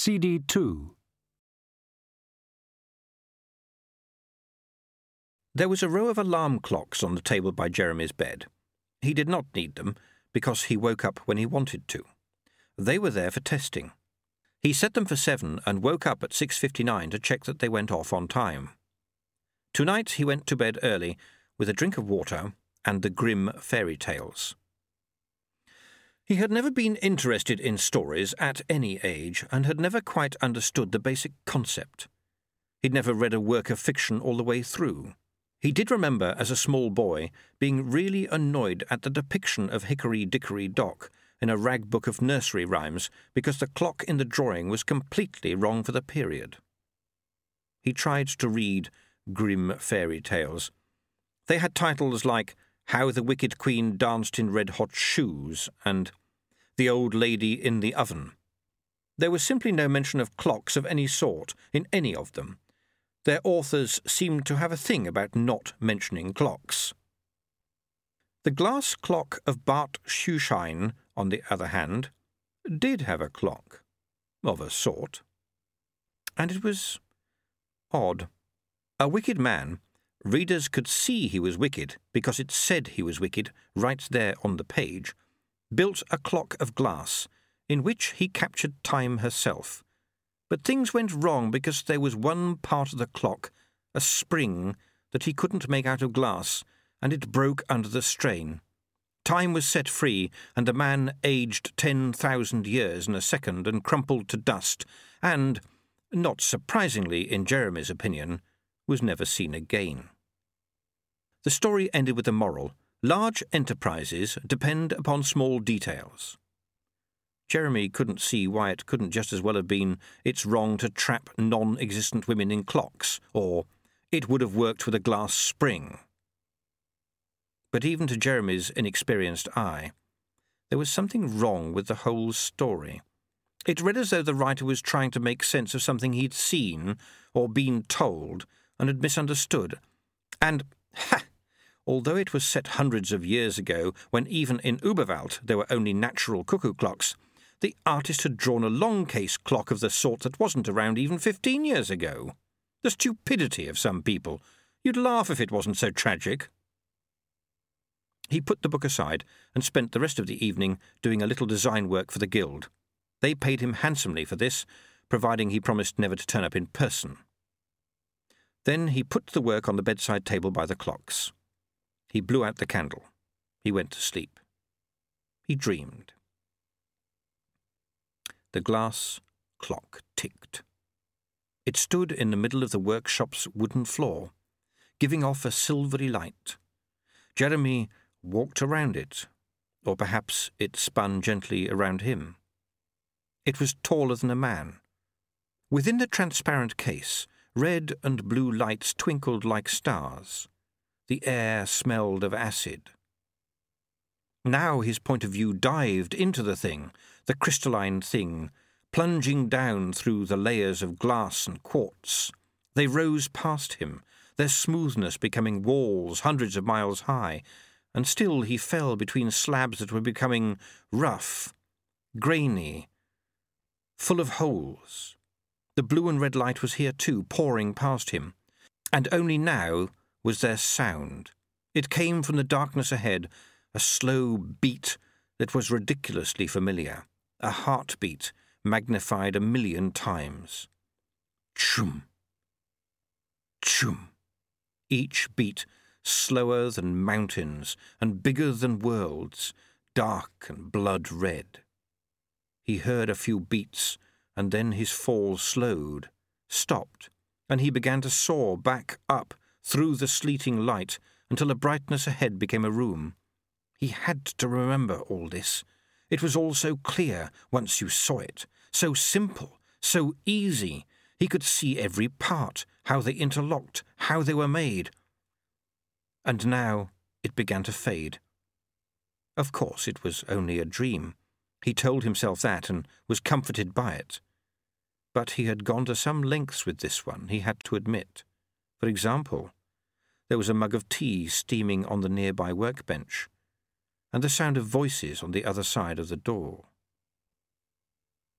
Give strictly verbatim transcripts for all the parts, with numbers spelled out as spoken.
C D two. There was a row of alarm clocks on the table by Jeremy's bed. He did not need them, because he woke up when he wanted to. They were there for testing. He set them for seven and woke up at six fifty-nine to check that they went off on time. Tonight he went to bed early with a drink of water and the Grimm fairy tales. He had never been interested in stories at any age and had never quite understood the basic concept. He'd never read a work of fiction all the way through. He did remember, as a small boy, being really annoyed at the depiction of Hickory Dickory Dock in a rag book of nursery rhymes because the clock in the drawing was completely wrong for the period. He tried to read Grimm fairy tales. They had titles like How the Wicked Queen Danced in Red-Hot Shoes and The Old Lady in the Oven. There was simply no mention of clocks of any sort in any of them. Their authors seemed to have a thing about not mentioning clocks. The glass clock of Bart Schuschein, on the other hand, did have a clock, of a sort. And it was odd. A wicked man, readers could see he was wicked because it said he was wicked right there on the page, built a clock of glass in which he captured time herself. But things went wrong because there was one part of the clock, a spring, that he couldn't make out of glass, and it broke under the strain. Time was set free, and the man aged ten thousand years in a second and crumpled to dust, and, not surprisingly in Jeremy's opinion, was never seen again. The story ended with a moral. Large enterprises depend upon small details. Jeremy couldn't see why it couldn't just as well have been it's wrong to trap non-existent women in clocks, or it would have worked with a glass spring. But even to Jeremy's inexperienced eye, there was something wrong with the whole story. It read as though the writer was trying to make sense of something he'd seen or been told and had misunderstood. And, ha! Although it was set hundreds of years ago, when even in Uberwald there were only natural cuckoo clocks, the artist had drawn a long-case clock of the sort that wasn't around even fifteen years ago. The stupidity of some people. You'd laugh if it wasn't so tragic. He put the book aside and spent the rest of the evening doing a little design work for the Guild. They paid him handsomely for this, providing he promised never to turn up in person. Then he put the work on the bedside table by the clocks. He blew out the candle. He went to sleep. He dreamed. The glass clock ticked. It stood in the middle of the workshop's wooden floor, giving off a silvery light. Jeremy walked around it, or perhaps it spun gently around him. It was taller than a man. Within the transparent case, red and blue lights twinkled like stars. The air smelled of acid. Now his point of view dived into the thing, the crystalline thing, plunging down through the layers of glass and quartz. They rose past him, their smoothness becoming walls hundreds of miles high, and still he fell between slabs that were becoming rough, grainy, full of holes. The blue and red light was here too, pouring past him, and only now was there sound. It came from the darkness ahead, a slow beat that was ridiculously familiar, a heartbeat magnified a million times. Chum, chum, each beat slower than mountains and bigger than worlds, dark and blood-red. He heard a few beats, and then his fall slowed, stopped, and he began to soar back up through the sleeting light until the brightness ahead became a room. He had to remember all this. It was all so clear once you saw it, so simple, so easy. He could see every part, how they interlocked, how they were made. And now it began to fade. Of course, it was only a dream. He told himself that and was comforted by it. But he had gone to some lengths with this one, he had to admit. For example, there was a mug of tea steaming on the nearby workbench, and the sound of voices on the other side of the door.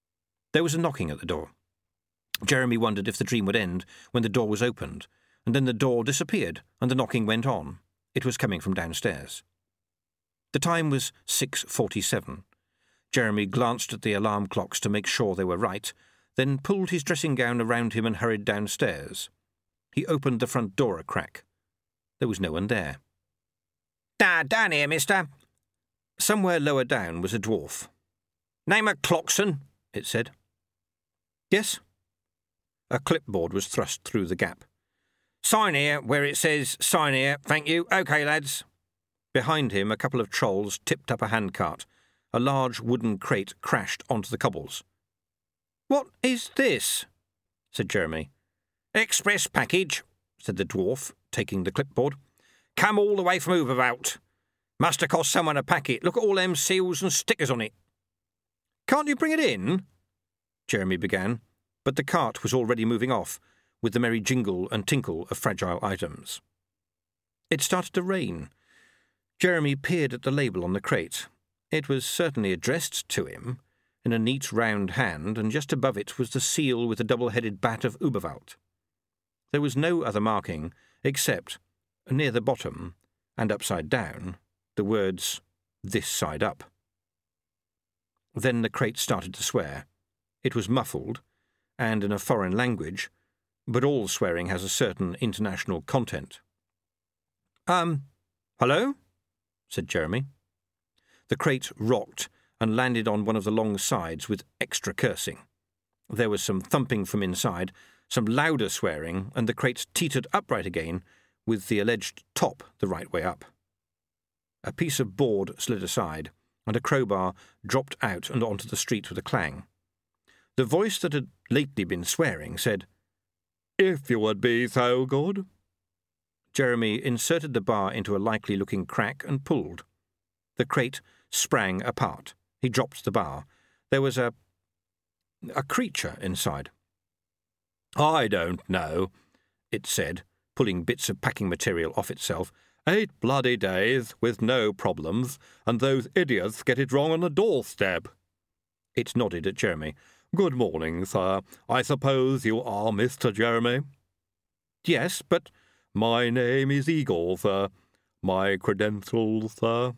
There was a knocking at the door. Jeremy wondered if the dream would end when the door was opened, and then the door disappeared and the knocking went on. It was coming from downstairs. The time was six forty-seven. Jeremy glanced at the alarm clocks to make sure they were right, then pulled his dressing gown around him and hurried downstairs. He opened the front door a crack. There was no one there. "Ah, down here, mister." Somewhere lower down was a dwarf. "Name of Clockson," it said. "Yes?" A clipboard was thrust through the gap. "Sign here where it says sign here, thank you. OK, lads." Behind him, a couple of trolls tipped up a handcart. A large wooden crate crashed onto the cobbles. "What is this?" said Jeremy. "Express package," said the dwarf, taking the clipboard. "Come all the way from Overvout. Must have cost someone a packet. Look at all them seals and stickers on it." "Can't you bring it in?" Jeremy began, but the cart was already moving off, with the merry jingle and tinkle of fragile items. It started to rain. Jeremy peered at the label on the crate. It was certainly addressed to him, in a neat round hand, and just above it was the seal with the double-headed bat of Uberwald. There was no other marking, except, near the bottom, and upside down, the words, "This side up." Then the crate started to swear. It was muffled, and in a foreign language, but all swearing has a certain international content. Um, hello?" said Jeremy. The crate rocked and landed on one of the long sides with extra cursing. There was some thumping from inside, some louder swearing, and the crate teetered upright again, with the alleged top the right way up. A piece of board slid aside, and a crowbar dropped out and onto the street with a clang. The voice that had lately been swearing said, "If you would be so good." Jeremy inserted the bar into a likely-looking crack and pulled. The crate sprang apart. He dropped the bar. There was a... a creature inside. "I don't know," it said, pulling bits of packing material off itself. "Eight bloody days, with no problems, and those idiots get it wrong on the doorstep." It nodded at Jeremy. "Good morning, sir. I suppose you are Mister Jeremy?" "Yes, but—" "My name is Igor, sir. My credentials, sir."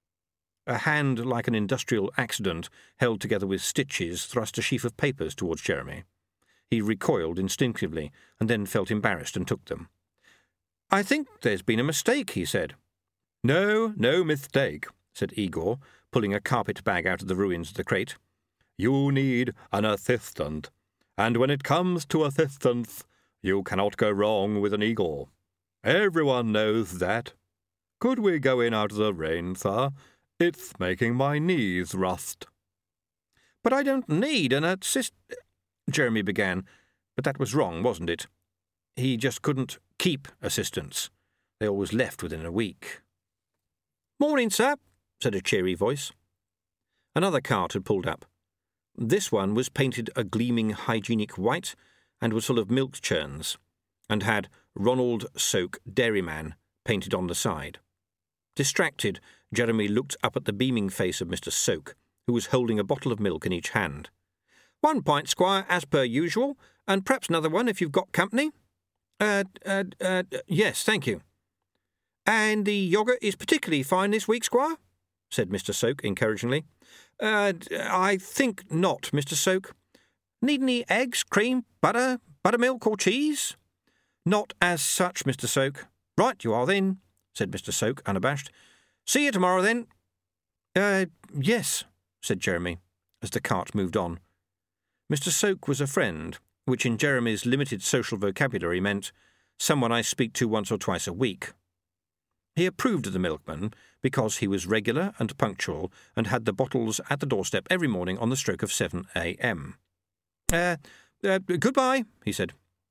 A hand like an industrial accident, held together with stitches, thrust a sheaf of papers towards Jeremy. He recoiled instinctively, and then felt embarrassed and took them. "I think there's been a mistake," he said. "No, no mistake," said Igor, pulling a carpet bag out of the ruins of the crate. "You need an assistant, and when it comes to assistants, you cannot go wrong with an Igor. Everyone knows that. Could we go in out of the rain, sir? It's making my knees rust." "But I don't need an assist—" Jeremy began, but that was wrong, wasn't it? He just couldn't keep assistants. They always left within a week. "Morning, sir," said a cheery voice. Another cart had pulled up. This one was painted a gleaming hygienic white and was full of milk churns, and had Ronald Soak, Dairyman, painted on the side. Distracted, Jeremy looked up at the beaming face of Mister Soak, who was holding a bottle of milk in each hand. "One pint, Squire, as per usual, and perhaps another one if you've got company." Uh, uh, uh, yes, thank you." "And the yoghurt is particularly fine this week, Squire?" said Mister Soak encouragingly. Uh, I think not, Mister Soak." "Need any eggs, cream, butter, buttermilk or cheese?" "Not as such, Mister Soak." "Right you are then," said Mister Soak, unabashed. "See you tomorrow then." Uh, yes, said Jeremy, as the cart moved on. Mister Soak was a friend, which in Jeremy's limited social vocabulary meant someone I speak to once or twice a week. He approved of the milkman because he was regular and punctual and had the bottles at the doorstep every morning on the stroke of seven a m Uh, uh, goodbye, he said.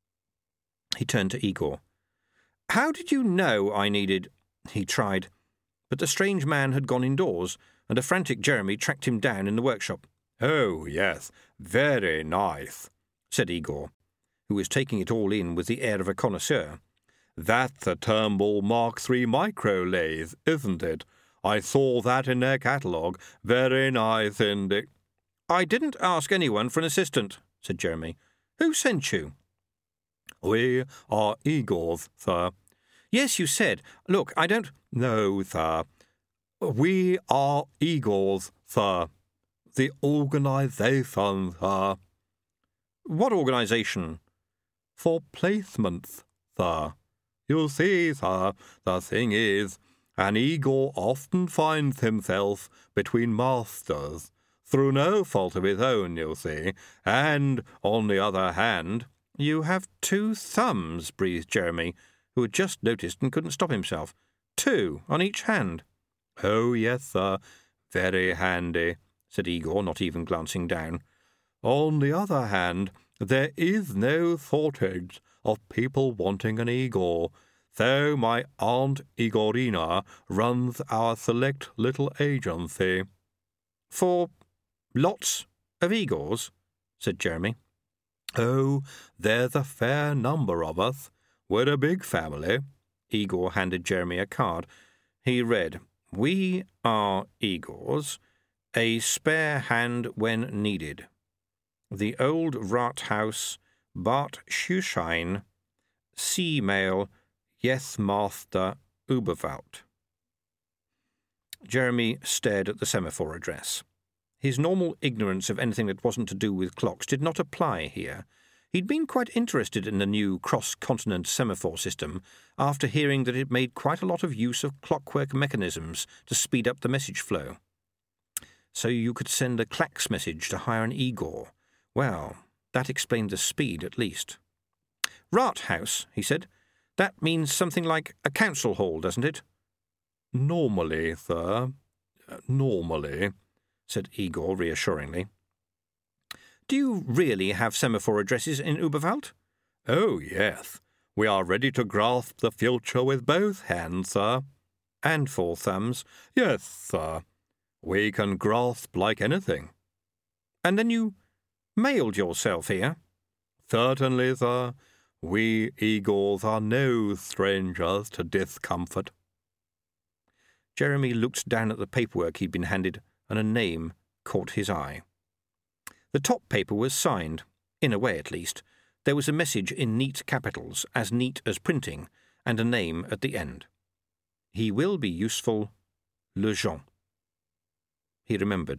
He turned to Igor. "How did you know I needed—" He tried, but the strange man had gone indoors, and a frantic Jeremy tracked him down in the workshop. "Oh, yes, very nice," said Igor, who was taking it all in with the air of a connoisseur. "That's a Turnbull Mark three micro lathe, isn't it? I saw that in their catalogue. Very nice indeed." I didn't ask anyone for an assistant, said Jeremy. Who sent you? We are Igors, sir. Yes, you said. Look, I don't... No, sir. We are Igors, sir. The organisation, sir. What organisation? For placements, sir. You see, sir, the thing is, an Igor often finds himself between masters, through no fault of his own, you see, and, on the other hand... You have two thumbs, breathed Jeremy, who had just noticed and couldn't stop himself. Two on each hand. Oh, yes, sir, very handy, said Igor, not even glancing down. On the other hand, there is no shortage of people wanting an Igor, so my Aunt Igorina runs our select little agency. For lots of Igors, said Jeremy. Oh, there's a fair number of us. We're a big family. Igor handed Jeremy a card. He read, We are Igors, a spare hand when needed. The Old Rathaus, Bad Schushein, Sea-Mail, Yes Master, Uberwald. Jeremy stared at the semaphore address. His normal ignorance of anything that wasn't to do with clocks did not apply here. He'd been quite interested in the new cross-continent semaphore system after hearing that it made quite a lot of use of clockwork mechanisms to speed up the message flow. So you could send a Klax message to hire an Igor. Well, that explained the speed, at least. Rathaus, he said. That means something like a council hall, doesn't it? Normally, sir. Uh, normally, said Igor reassuringly. Do you really have semaphore addresses in Uberwald? Oh, yes. We are ready to grasp the future with both hands, sir. And four thumbs. Yes, sir. We can grasp like anything. And then you mailed yourself here? Certainly, sir. We Igors are no strangers to discomfort. Jeremy looked down at the paperwork he'd been handed, and a name caught his eye. The top paper was signed, in a way at least. There was a message in neat capitals, as neat as printing, and a name at the end. He will be useful, Lejean. He remembered.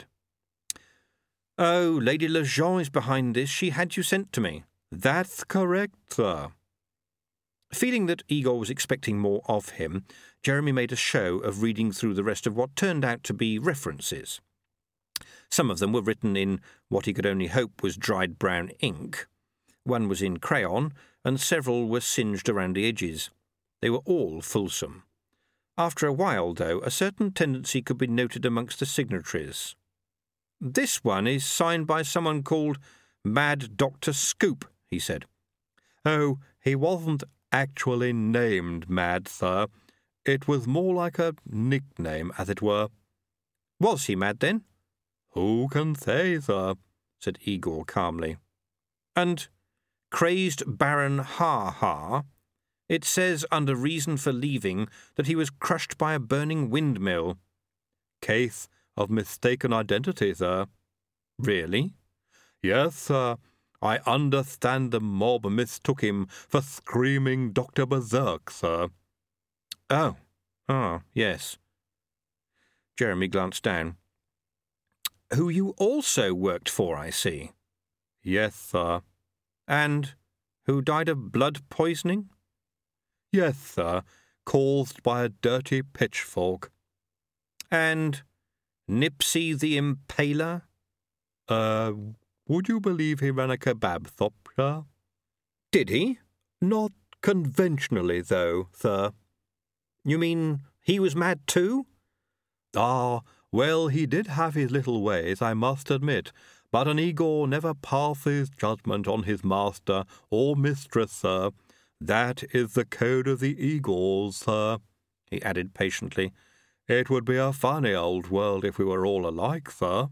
Oh, Lady Lejean is behind this. She had you sent to me. That's correct, sir. Feeling that Igor was expecting more of him, Jeremy made a show of reading through the rest of what turned out to be references. Some of them were written in what he could only hope was dried brown ink. One was in crayon, and several were singed around the edges. They were all fulsome. After a while, though, a certain tendency could be noted amongst the signatories. This one is signed by someone called Mad Doctor Scoop, he said. Oh, he wasn't actually named Mad, sir. It was more like a nickname, as it were. Was he mad, then? Who can say, sir? Said Igor calmly. And crazed Baron Ha-Ha. It says under reason for leaving that he was crushed by a burning windmill. Case of mistaken identity, sir. Really? Yes, sir. I understand the mob mistook him for screaming Doctor Berserk, sir. Oh. Ah, yes. Jeremy glanced down. Who you also worked for, I see. Yes, sir. And who died of blood poisoning? Yes, sir, caused by a dirty pitchfork. And Nipsey the Impaler? Uh, would you believe he ran a kebab shop, sir? Did he? Not conventionally, though, sir. You mean he was mad too? Ah, well, he did have his little ways, I must admit, but an Igor never passes judgment on his master or mistress, sir. That is the code of the Igors, sir, he added patiently. It would be a funny old world if we were all alike, sir.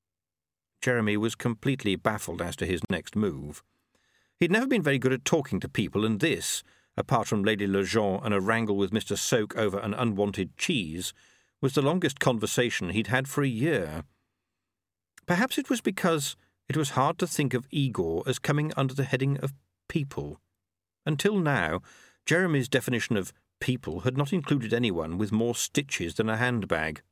Jeremy was completely baffled as to his next move. He'd never been very good at talking to people, and this, apart from Lady Lejean and a wrangle with Mister Soak over an unwanted cheese, was the longest conversation he'd had for a year. Perhaps it was because it was hard to think of Igor as coming under the heading of people. Until now, Jeremy's definition of people had not included anyone with more stitches than a handbag.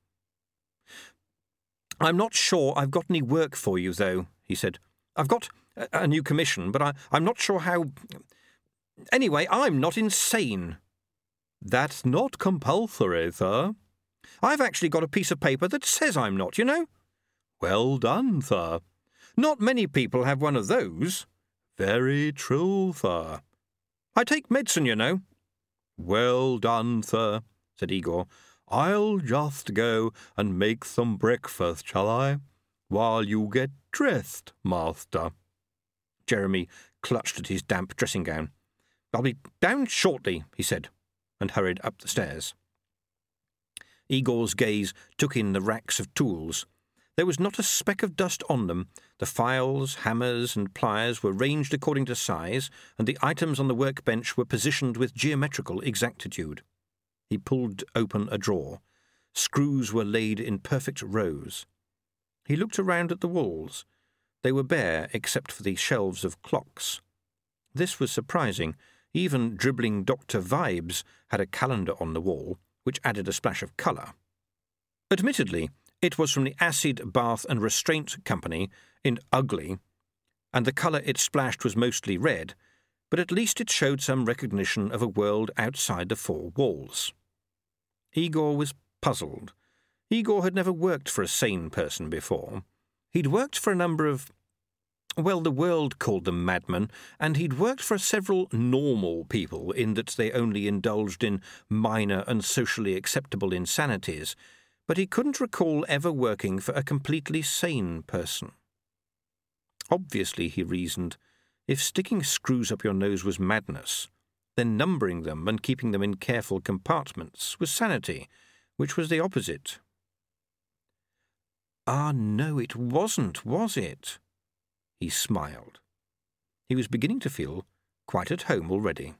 "I'm not sure I've got any work for you, though," he said. "I've got a, a new commission, but I, I'm not sure how... Anyway, I'm not insane." "That's not compulsory, sir." "I've actually got a piece of paper that says I'm not, you know." "Well done, sir." "Not many people have one of those." "Very true, sir." "I take medicine, you know." "Well done, sir," said Igor. "I'll just go and make some breakfast, shall I? While you get dressed, master." Jeremy clutched at his damp dressing-gown. "I'll be down shortly," he said, and hurried up the stairs. Igor's gaze took in the racks of tools. There was not a speck of dust on them. The files, hammers, and pliers were ranged according to size, and the items on the workbench were positioned with geometrical exactitude. He pulled open a drawer. Screws were laid in perfect rows. He looked around at the walls. They were bare except for the shelves of clocks. This was surprising. Even dribbling Doctor Vibes had a calendar on the wall, which added a splash of colour. Admittedly, it was from the Acid, Bath and Restraint Company in Ugly, and the colour it splashed was mostly red, but at least it showed some recognition of a world outside the four walls. Igor was puzzled. Igor had never worked for a sane person before. He'd worked for a number of... Well, the world called them madmen, and he'd worked for several normal people in that they only indulged in minor and socially acceptable insanities, but he couldn't recall ever working for a completely sane person. Obviously, he reasoned, if sticking screws up your nose was madness, then numbering them and keeping them in careful compartments was sanity, which was the opposite. Ah, no, it wasn't, was it? He smiled. He was beginning to feel quite at home already.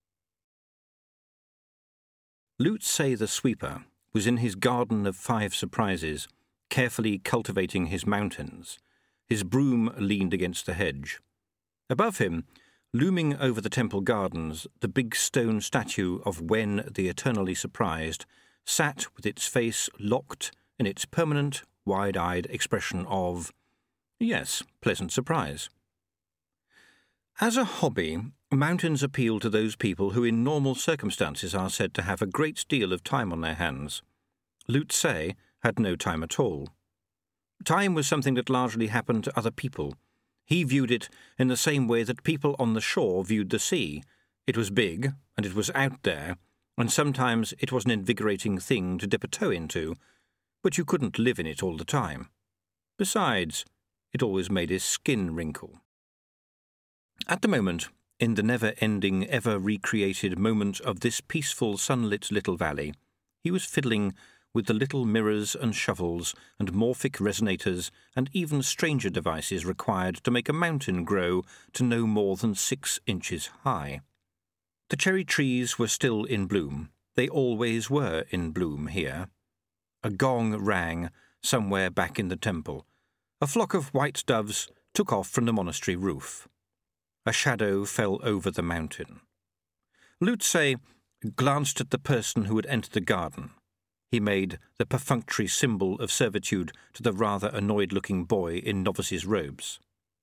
Lutze the sweeper was in his garden of five surprises, carefully cultivating his mountains. His broom leaned against the hedge. Above him, looming over the temple gardens, the big stone statue of Wen the Eternally Surprised sat with its face locked in its permanent, wide-eyed expression of, yes, pleasant surprise. As a hobby, mountains appeal to those people who in normal circumstances are said to have a great deal of time on their hands. Lutze had no time at all. Time was something that largely happened to other people. He viewed it in the same way that people on the shore viewed the sea. It was big, and it was out there, and sometimes it was an invigorating thing to dip a toe into, but you couldn't live in it all the time. Besides, it always made his skin wrinkle. At the moment, in the never-ending, ever-recreated moment of this peaceful, sunlit little valley, he was fiddling with the little mirrors and shovels and morphic resonators and even stranger devices required to make a mountain grow to no more than six inches high. The cherry trees were still in bloom. They always were in bloom here. A gong rang somewhere back in the temple. A flock of white doves took off from the monastery roof. A shadow fell over the mountain. Lutze glanced at the person who had entered the garden. He made the perfunctory symbol of servitude to the rather annoyed-looking boy in novice's robes.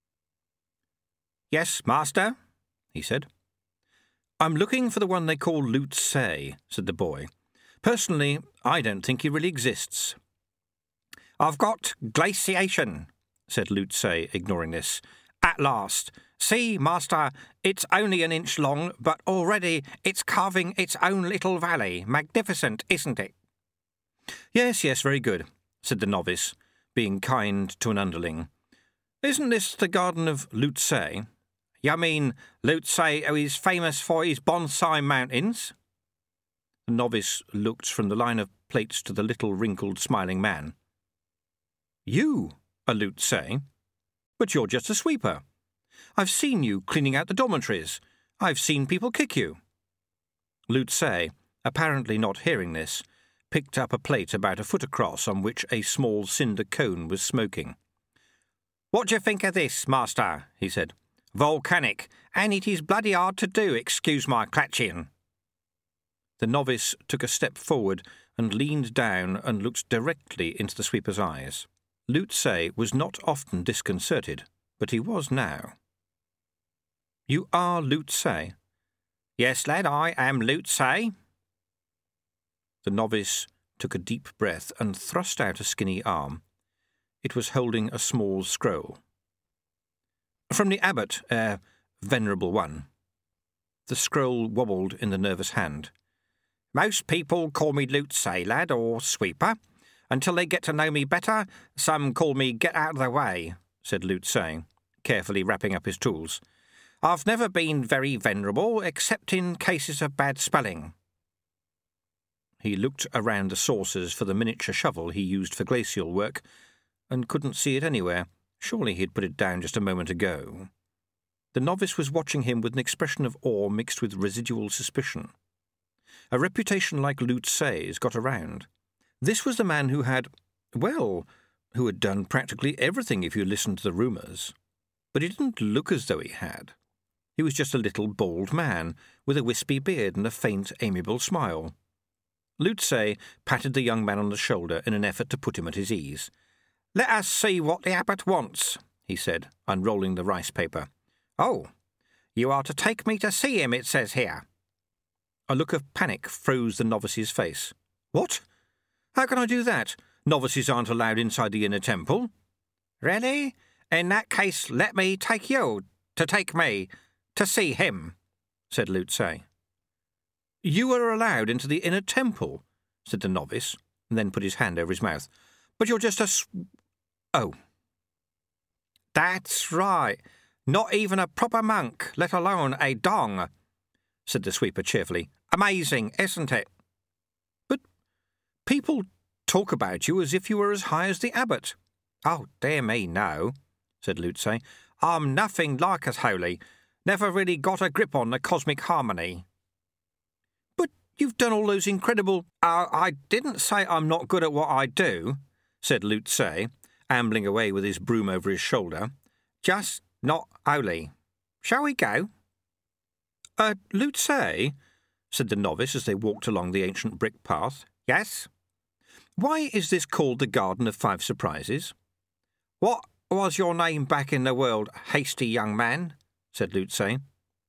"Yes, master," he said. "I'm looking for the one they call Lutze," said the boy. "Personally, I don't think he really exists." "I've got glaciation," said Lutze, ignoring this. "At last. See, master, it's only an inch long, but already it's carving its own little valley. Magnificent, isn't it?" "Yes, yes, very good," said the novice, being kind to an underling. "Isn't this the garden of Lutze?" "You mean Lutze, who is famous for his bonsai mountains?" The novice looked from the line of plates to the little wrinkled smiling man. "You a Lutze? But you're just a sweeper. I've seen you cleaning out the dormitories. I've seen people kick you." Lutze, apparently not hearing this, picked up a plate about a foot across on which a small cinder cone was smoking. "What do you think of this, master?" he said. "Volcanic, and it is bloody hard to do, excuse my clutching." The novice took a step forward and leaned down and looked directly into the sweeper's eyes. Lute Say was not often disconcerted, but he was now. "You are Lute Say?" "Yes, lad, I am Lute Say." The novice took a deep breath and thrust out a skinny arm. It was holding a small scroll. "From the abbot, er, venerable one." The scroll wobbled in the nervous hand. "Most people call me Lute Say, lad, or Sweeper. Until they get to know me better, some call me Get Out of the Way," said Lute Say, carefully wrapping up his tools. "I've never been very venerable, except in cases of bad spelling." He looked around the saucers for the miniature shovel he used for glacial work, and couldn't see it anywhere. Surely he'd put it down just a moment ago. The novice was watching him with an expression of awe mixed with residual suspicion. A reputation like Lute Say's got around. This was the man who had, well, who had done practically everything if you listened to the rumours. But he didn't look as though he had. He was just a little bald man, with a wispy beard and a faint, amiable smile. Lute Say patted the young man on the shoulder in an effort to put him at his ease. "Let us see what the abbot wants," he said, unrolling the rice paper. "Oh, you are to take me to see him, it says here." A look of panic froze the novice's face. "What? How can I do that? Novices aren't allowed inside the inner temple." "Really? In that case, let me take you, to take me, to see him," said Lute Say. "You are allowed into the inner temple," said the novice, and then put his hand over his mouth. "But you're just a s... oh." "That's right. Not even a proper monk, let alone a dong," said the sweeper cheerfully. "Amazing, isn't it?" "But people talk about you as if you were as high as the abbot." "Oh, dear me, no," said Lute Say. "I'm nothing like as holy. Never really got a grip on the cosmic harmony." "But you've done all those incredible—" Uh, I didn't say I'm not good at what I do," said Lute Say, ambling away with his broom over his shoulder. "Just not holy. Shall we go?" Uh, Lute Say," said the novice as they walked along the ancient brick path. "Yes?" "Why is this called the Garden of Five Surprises?" "What was your name back in the world, hasty young man?" said Lute Say.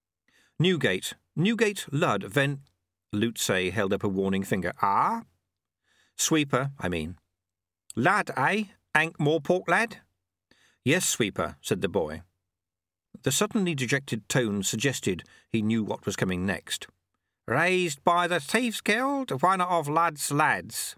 "Newgate. Newgate Lud Ven—" Lute Say held up a warning finger. "Ah?" "Sweeper, I mean." "Lad, eh? Ankh Morpork lad?" "Yes, Sweeper," said the boy. The suddenly dejected tone suggested he knew what was coming next. "Raised by the Thieves' Guild, one of Lud's lads."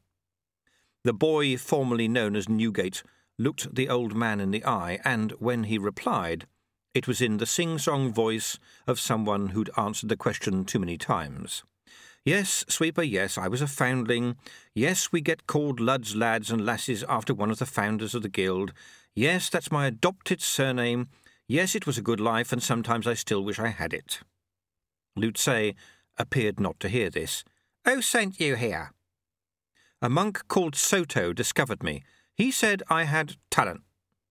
The boy, formerly known as Newgate, looked the old man in the eye, and when he replied, it was in the sing-song voice of someone who'd answered the question too many times. "Yes, Sweeper, yes, I was a foundling. Yes, we get called Lud's lads and lasses after one of the founders of the guild. Yes, that's my adopted surname. Yes, it was a good life, and sometimes I still wish I had it." Lute Say appeared not to hear this. "Who sent you here?" "A monk called Soto discovered me. He said I had talent."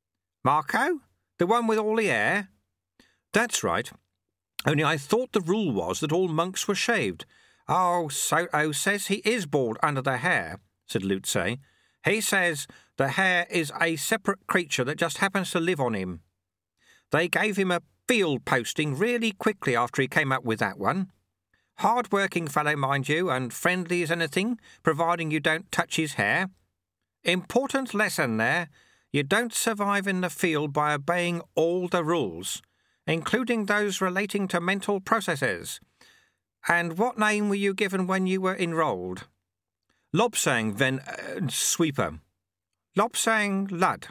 "Marco? The one with all the hair?" "That's right. Only I thought the rule was that all monks were shaved." "Oh, Soto says he is bald under the hair," said Lute Say. "He says the hair is a separate creature that just happens to live on him. They gave him a field posting really quickly after he came up with that one. Hard-working fellow, mind you, and friendly as anything, providing you don't touch his hair. Important lesson there. You don't survive in the field by obeying all the rules, including those relating to mental processes. And what name were you given when you were enrolled?" "Lobsang Ven... Uh, Sweeper." "Lobsang Lud?"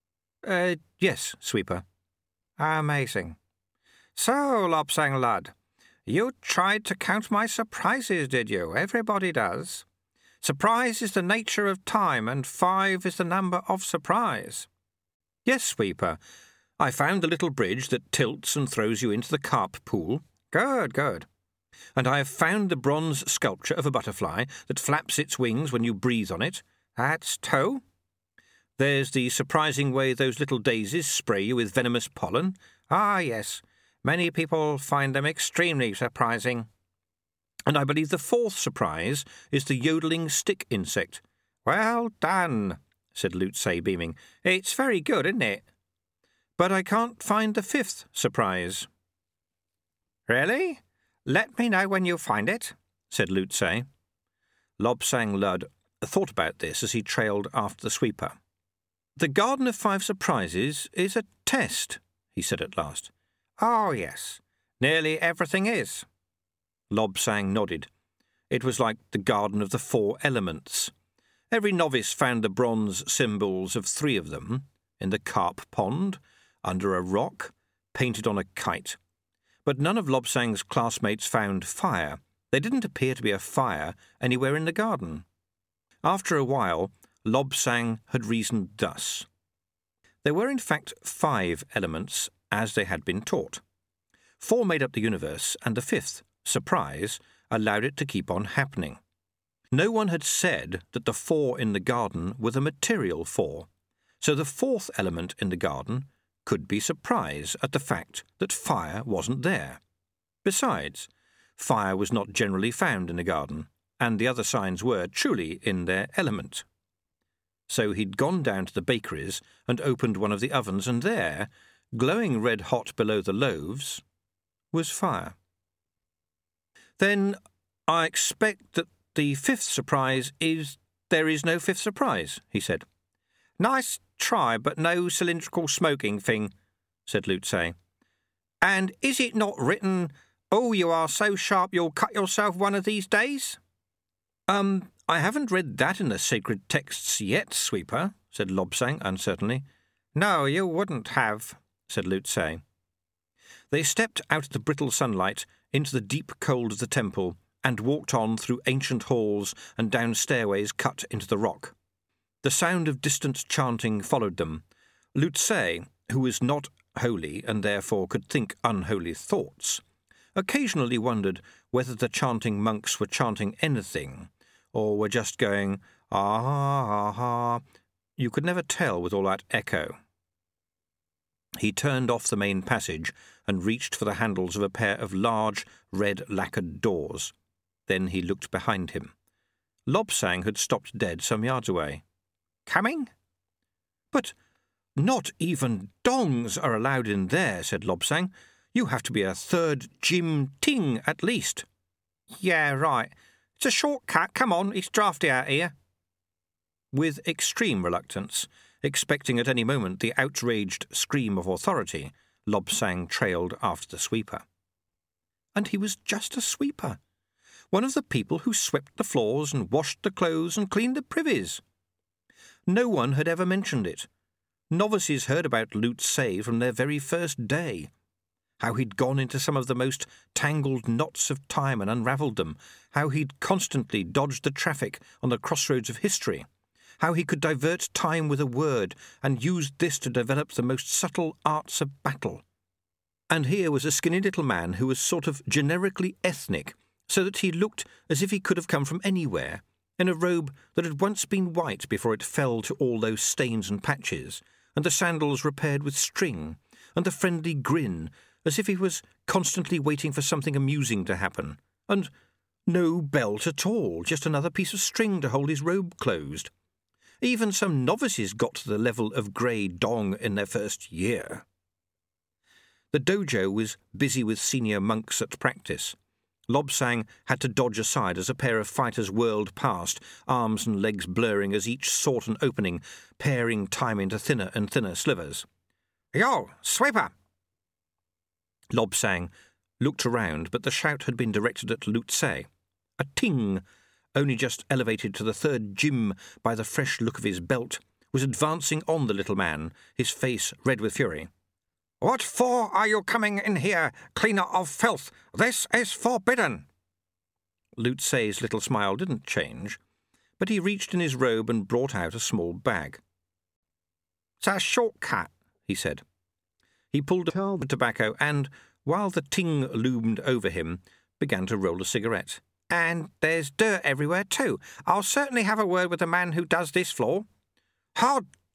Uh, yes, Sweeper." "Amazing. So, Lobsang Lud, you tried to count my surprises, did you? Everybody does. Surprise is the nature of time, and five is the number of surprise." "Yes, Sweeper. I found the little bridge that tilts and throws you into the carp pool." "Good, good." "And I have found the bronze sculpture of a butterfly that flaps its wings when you breathe on it." "That's two." There's the surprising way those little daisies spray you with venomous pollen. Ah, yes, many people find them extremely surprising. And I believe the fourth surprise is the yodeling stick insect. Well done, said Lutze, beaming. It's very good, isn't it? But I can't find the fifth surprise. Really? Let me know when you find it, said Lutze. Lobsang Lud thought about this as he trailed after the sweeper. The Garden of Five Surprises is a test, he said at last. Oh, yes. Nearly everything is. Lobsang nodded. It was like the Garden of the Four Elements. Every novice found the bronze symbols of three of them, in the carp pond, under a rock, painted on a kite. But none of Lobsang's classmates found fire. There didn't appear to be a fire anywhere in the garden. After a while, Lobsang had reasoned thus. There were in fact five elements, as they had been taught. Four made up the universe, and the fifth, surprise, allowed it to keep on happening. No one had said that the four in the garden were the material four, so the fourth element in the garden could be surprise at the fact that fire wasn't there. Besides, fire was not generally found in the garden, and the other signs were truly in their element. So he'd gone down to the bakeries and opened one of the ovens, and there, glowing red-hot below the loaves, was fire. Then I expect that the fifth surprise is there is no fifth surprise, he said. Nice try, but no cylindrical smoking thing, said Lutze. And is it not written, oh, you are so sharp you'll cut yourself one of these days? Um, I haven't read that in the sacred texts yet, Sweeper, said Lobsang uncertainly. No, you wouldn't have, said Lutze. They stepped out of the brittle sunlight into the deep cold of the temple and walked on through ancient halls and down stairways cut into the rock. The sound of distant chanting followed them. Lutze, who was not holy and therefore could think unholy thoughts, occasionally wondered whether the chanting monks were chanting anything, or were just going, ah, ah, ah. You could never tell with all that echo. He turned off the main passage and reached for the handles of a pair of large, red lacquered doors. Then he looked behind him. Lobsang had stopped dead some yards away. Coming? But not even dongs are allowed in there, said Lobsang. You have to be a third Jim Ting at least. Yeah, right. It's a shortcut. Come on, it's drafty out here. With extreme reluctance, expecting at any moment the outraged scream of authority, Lobsang trailed after the sweeper. And he was just a sweeper. One of the people who swept the floors and washed the clothes and cleaned the privies. No one had ever mentioned it. Novices heard about Lutze from their very first day. How he'd gone into some of the most tangled knots of time and unravelled them. How he'd constantly dodged the traffic on the crossroads of history. How he could divert time with a word and used this to develop the most subtle arts of battle. And here was a skinny little man who was sort of generically ethnic, so that he looked as if he could have come from anywhere, in a robe that had once been white before it fell to all those stains and patches, and the sandals repaired with string, and the friendly grin, as if he was constantly waiting for something amusing to happen, and no belt at all, just another piece of string to hold his robe closed. Even some novices got to the level of grey dong in their first year. The dojo was busy with senior monks at practice. Lobsang had to dodge aside as a pair of fighters whirled past, arms and legs blurring as each sought an opening, paring time into thinner and thinner slivers. Yo, sweeper! Lobsang looked around, but the shout had been directed at Lutze. A ting, only just elevated to the third Jim by the fresh look of his belt, was advancing on the little man, his face red with fury. What for are you coming in here, cleaner of filth? This is forbidden. Lutze's little smile didn't change, but he reached in his robe and brought out a small bag. It's a shortcut, he said. He pulled out the tobacco and, while the ting loomed over him, began to roll a cigarette. And there's dirt everywhere too. I'll certainly have a word with the man who does this floor. How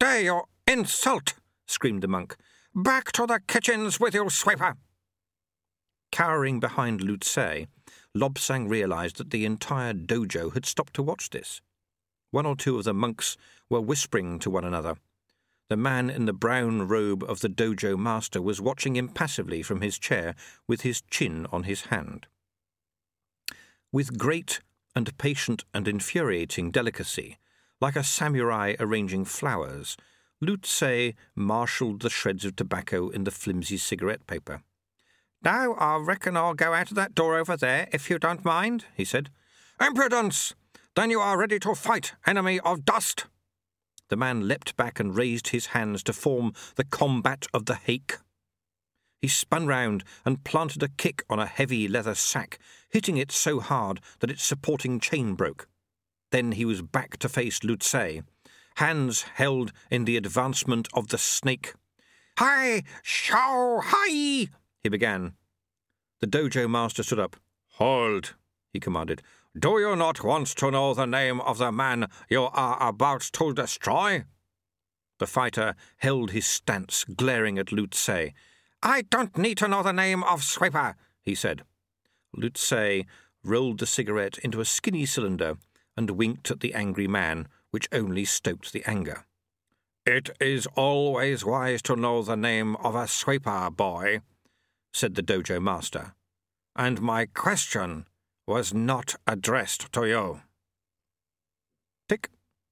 stay your insult!" screamed the monk. "Back to the kitchens with you, sweeper!" Cowering behind Lutze, Lobsang realised that the entire dojo had stopped to watch this. One or two of the monks were whispering to one another. The man in the brown robe of the dojo master was watching impassively from his chair with his chin on his hand. With great and patient and infuriating delicacy, like a samurai arranging flowers, Lutze marshalled the shreds of tobacco in the flimsy cigarette paper. "Now I reckon I'll go out of that door over there, if you don't mind," he said. "Impudence! Then you are ready to fight, enemy of dust!" The man leapt back and raised his hands to form the combat of the hake. He spun round and planted a kick on a heavy leather sack, hitting it so hard that its supporting chain broke. Then he was back to face Lutze, hands held in the advancement of the snake. "Hi! Shao! Hi!" he began. The dojo master stood up. "Hold!" he commanded. "Do you not want to know the name of the man you are about to destroy?" The fighter held his stance, glaring at Lutze. "I don't need to know the name of Sweeper," he said. Lutze rolled the cigarette into a skinny cylinder and winked at the angry man, which only stoked the anger. "It is always wise to know the name of a sweeper, boy," said the dojo master. "And my question was not addressed to you." Tick.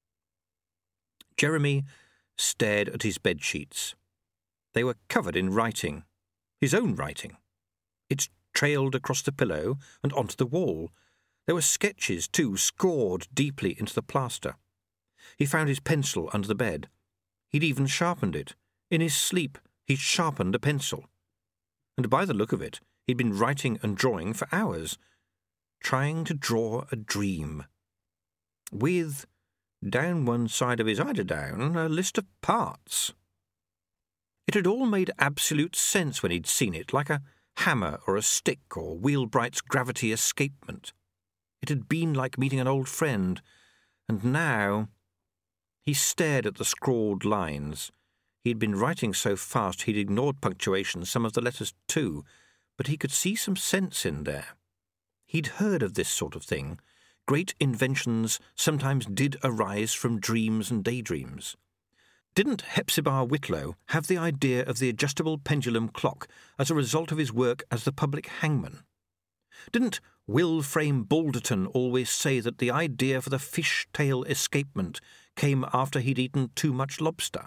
Jeremy stared at his bedsheets. They were covered in writing, his own writing. It trailed across the pillow and onto the wall. There were sketches, too, scored deeply into the plaster. He found his pencil under the bed. He'd even sharpened it. In his sleep, he'd sharpened a pencil. And by the look of it, he'd been writing and drawing for hours, trying to draw a dream. With, down one side of his eiderdown, a list of parts. It had all made absolute sense when he'd seen it, like a hammer or a stick or Wheelbright's gravity escapement. It had been like meeting an old friend, and now... He stared at the scrawled lines. He had been writing so fast he'd ignored punctuation, some of the letters too, but he could see some sense in there. He'd heard of this sort of thing. Great inventions sometimes did arise from dreams and daydreams. Didn't Hepzibah Whitlow have the idea of the adjustable pendulum clock as a result of his work as the public hangman? Didn't Will Frame Balderton always say that the idea for the fish-tail escapement came after he'd eaten too much lobster?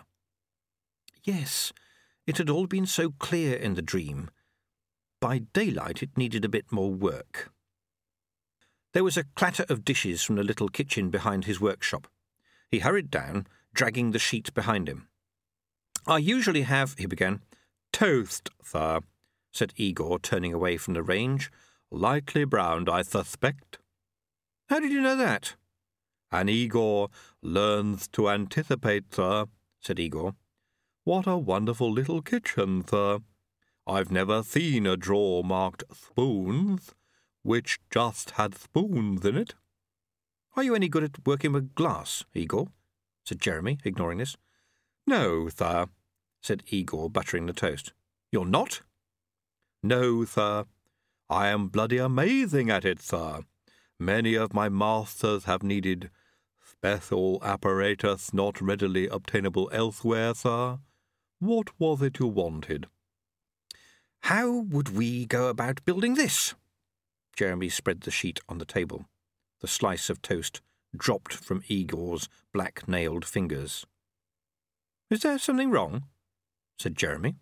Yes, it had all been so clear in the dream. By daylight it needed a bit more work. There was a clatter of dishes from the little kitchen behind his workshop. He hurried down, dragging the sheet behind him. "I usually have," he began. "Toast, sir," said Igor, turning away from the range. "Lightly browned, I suspect." "How did you know that?" "An Igor learns to anticipate, sir," said Igor. "What a wonderful little kitchen, sir. I've never seen a drawer marked spoons, which just had spoons in it." "Are you any good at working with glass, Igor?" said Jeremy, ignoring this. "No, sir," said Igor, buttering the toast. "You're not?" "No, sir. I am bloody amazing at it, sir. Many of my masters have needed special apparatus not readily obtainable elsewhere, sir. What was it you wanted?" "How would we go about building this?" Jeremy spread the sheet on the table. The slice of toast dropped from Igor's black-nailed fingers. "Is there something wrong?" said Jeremy.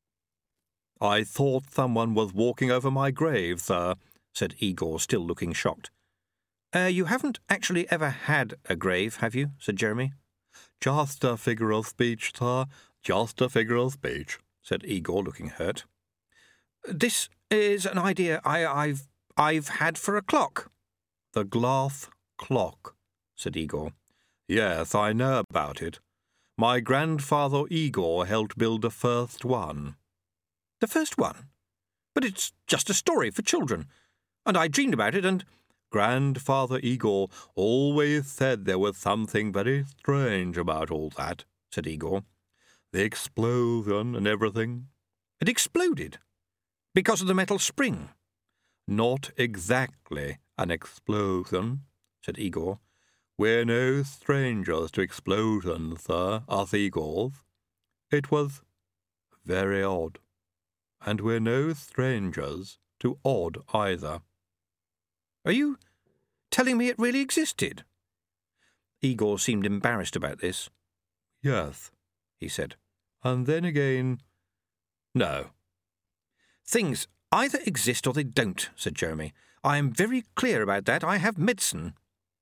"I thought someone was walking over my grave, sir," said Igor, still looking shocked. Uh, you haven't actually ever had a grave, have you?" said Jeremy. "Just a figure of speech, sir, just a figure of speech," said Igor, looking hurt. "This is an idea I, I've, I've had for a clock." "The glass clock," said Igor. "Yes, I know about it. My grandfather Igor helped build the first one." "The first one? But it's just a story for children. And I dreamed about it and—" "Grandfather Igor always said there was something very strange about all that," said Igor. The explosion and everything. It exploded? Because of the metal spring? Not exactly an explosion, said Igor. We're no strangers to explosions, sir, us Igors. It was very odd. And we're no strangers to odd either. Are you telling me it really existed? Igor seemed embarrassed about this. Yes, he said. And then again, no. Things either exist or they don't, said Jeremy. I am very clear about that. I have medicine.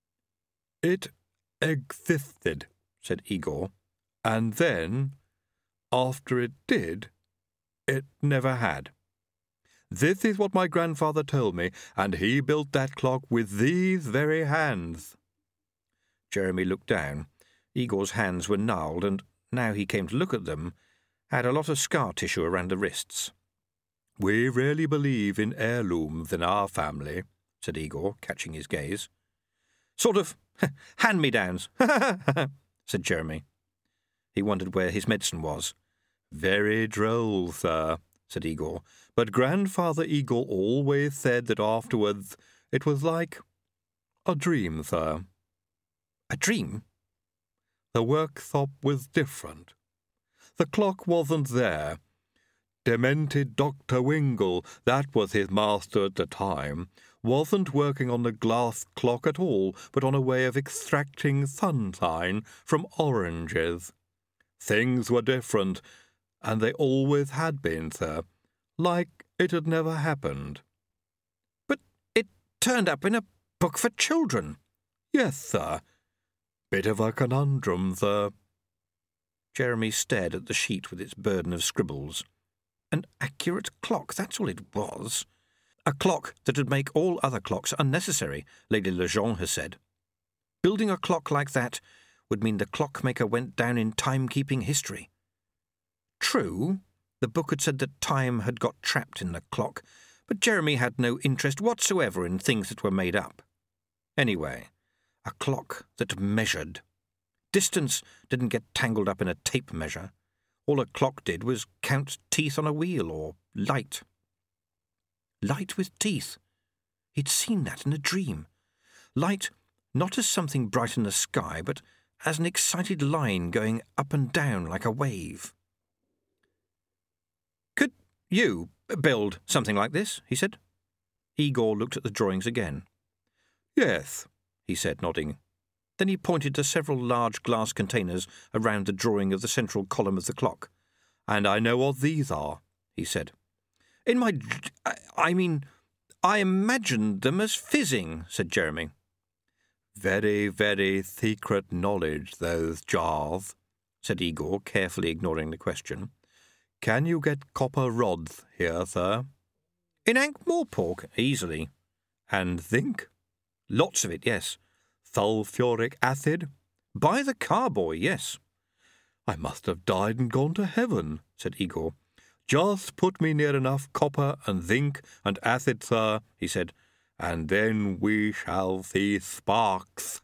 It existed, said Igor. And then, after it did, it never had. This is what my grandfather told me, and he built that clock with these very hands. Jeremy looked down. Igor's hands were gnarled, and now he came to look at them, had a lot of scar tissue around the wrists. We really believe in heirlooms in our family, said Igor, catching his gaze. Sort of hand-me-downs, said Jeremy. He wondered where his medicine was. Very droll, sir, said Igor. But Grandfather Igor always said that afterwards it was like a dream, sir. A dream? The workshop was different. The clock wasn't there. Demented Doctor Wingle, that was his master at the time, wasn't working on the glass clock at all, but on a way of extracting sunshine from oranges. Things were different, and they always had been, sir, like it had never happened. But it turned up in a book for children. Yes, sir. Bit of a conundrum, sir. Jeremy stared at the sheet with its burden of scribbles. An accurate clock, that's all it was. A clock that would make all other clocks unnecessary, Lady Lejeune has said. Building a clock like that would mean the clockmaker went down in timekeeping history. True, the book had said that time had got trapped in the clock, but Jeremy had no interest whatsoever in things that were made up. Anyway, a clock that measured. Distance didn't get tangled up in a tape measure. All a clock did was count teeth on a wheel, or light. Light with teeth. He'd seen that in a dream. Light not as something bright in the sky, but as an excited line going up and down like a wave. Could you build something like this? He said. Igor looked at the drawings again. Yes, he said, nodding. Then he pointed to several large glass containers around the drawing of the central column of the clock. And I know what these are, he said. In my... I mean, I imagined them as fizzing, said Jeremy. Very, very secret knowledge, those jars, said Igor, carefully ignoring the question. Can you get copper rods here, sir? In Ankh-Morpork, easily. And zinc? Lots of it, yes. Sulphuric acid? By the carboy, yes. I must have died and gone to heaven, said Igor. Just put me near enough copper and zinc and acid, sir, he said, and then we shall see sparks.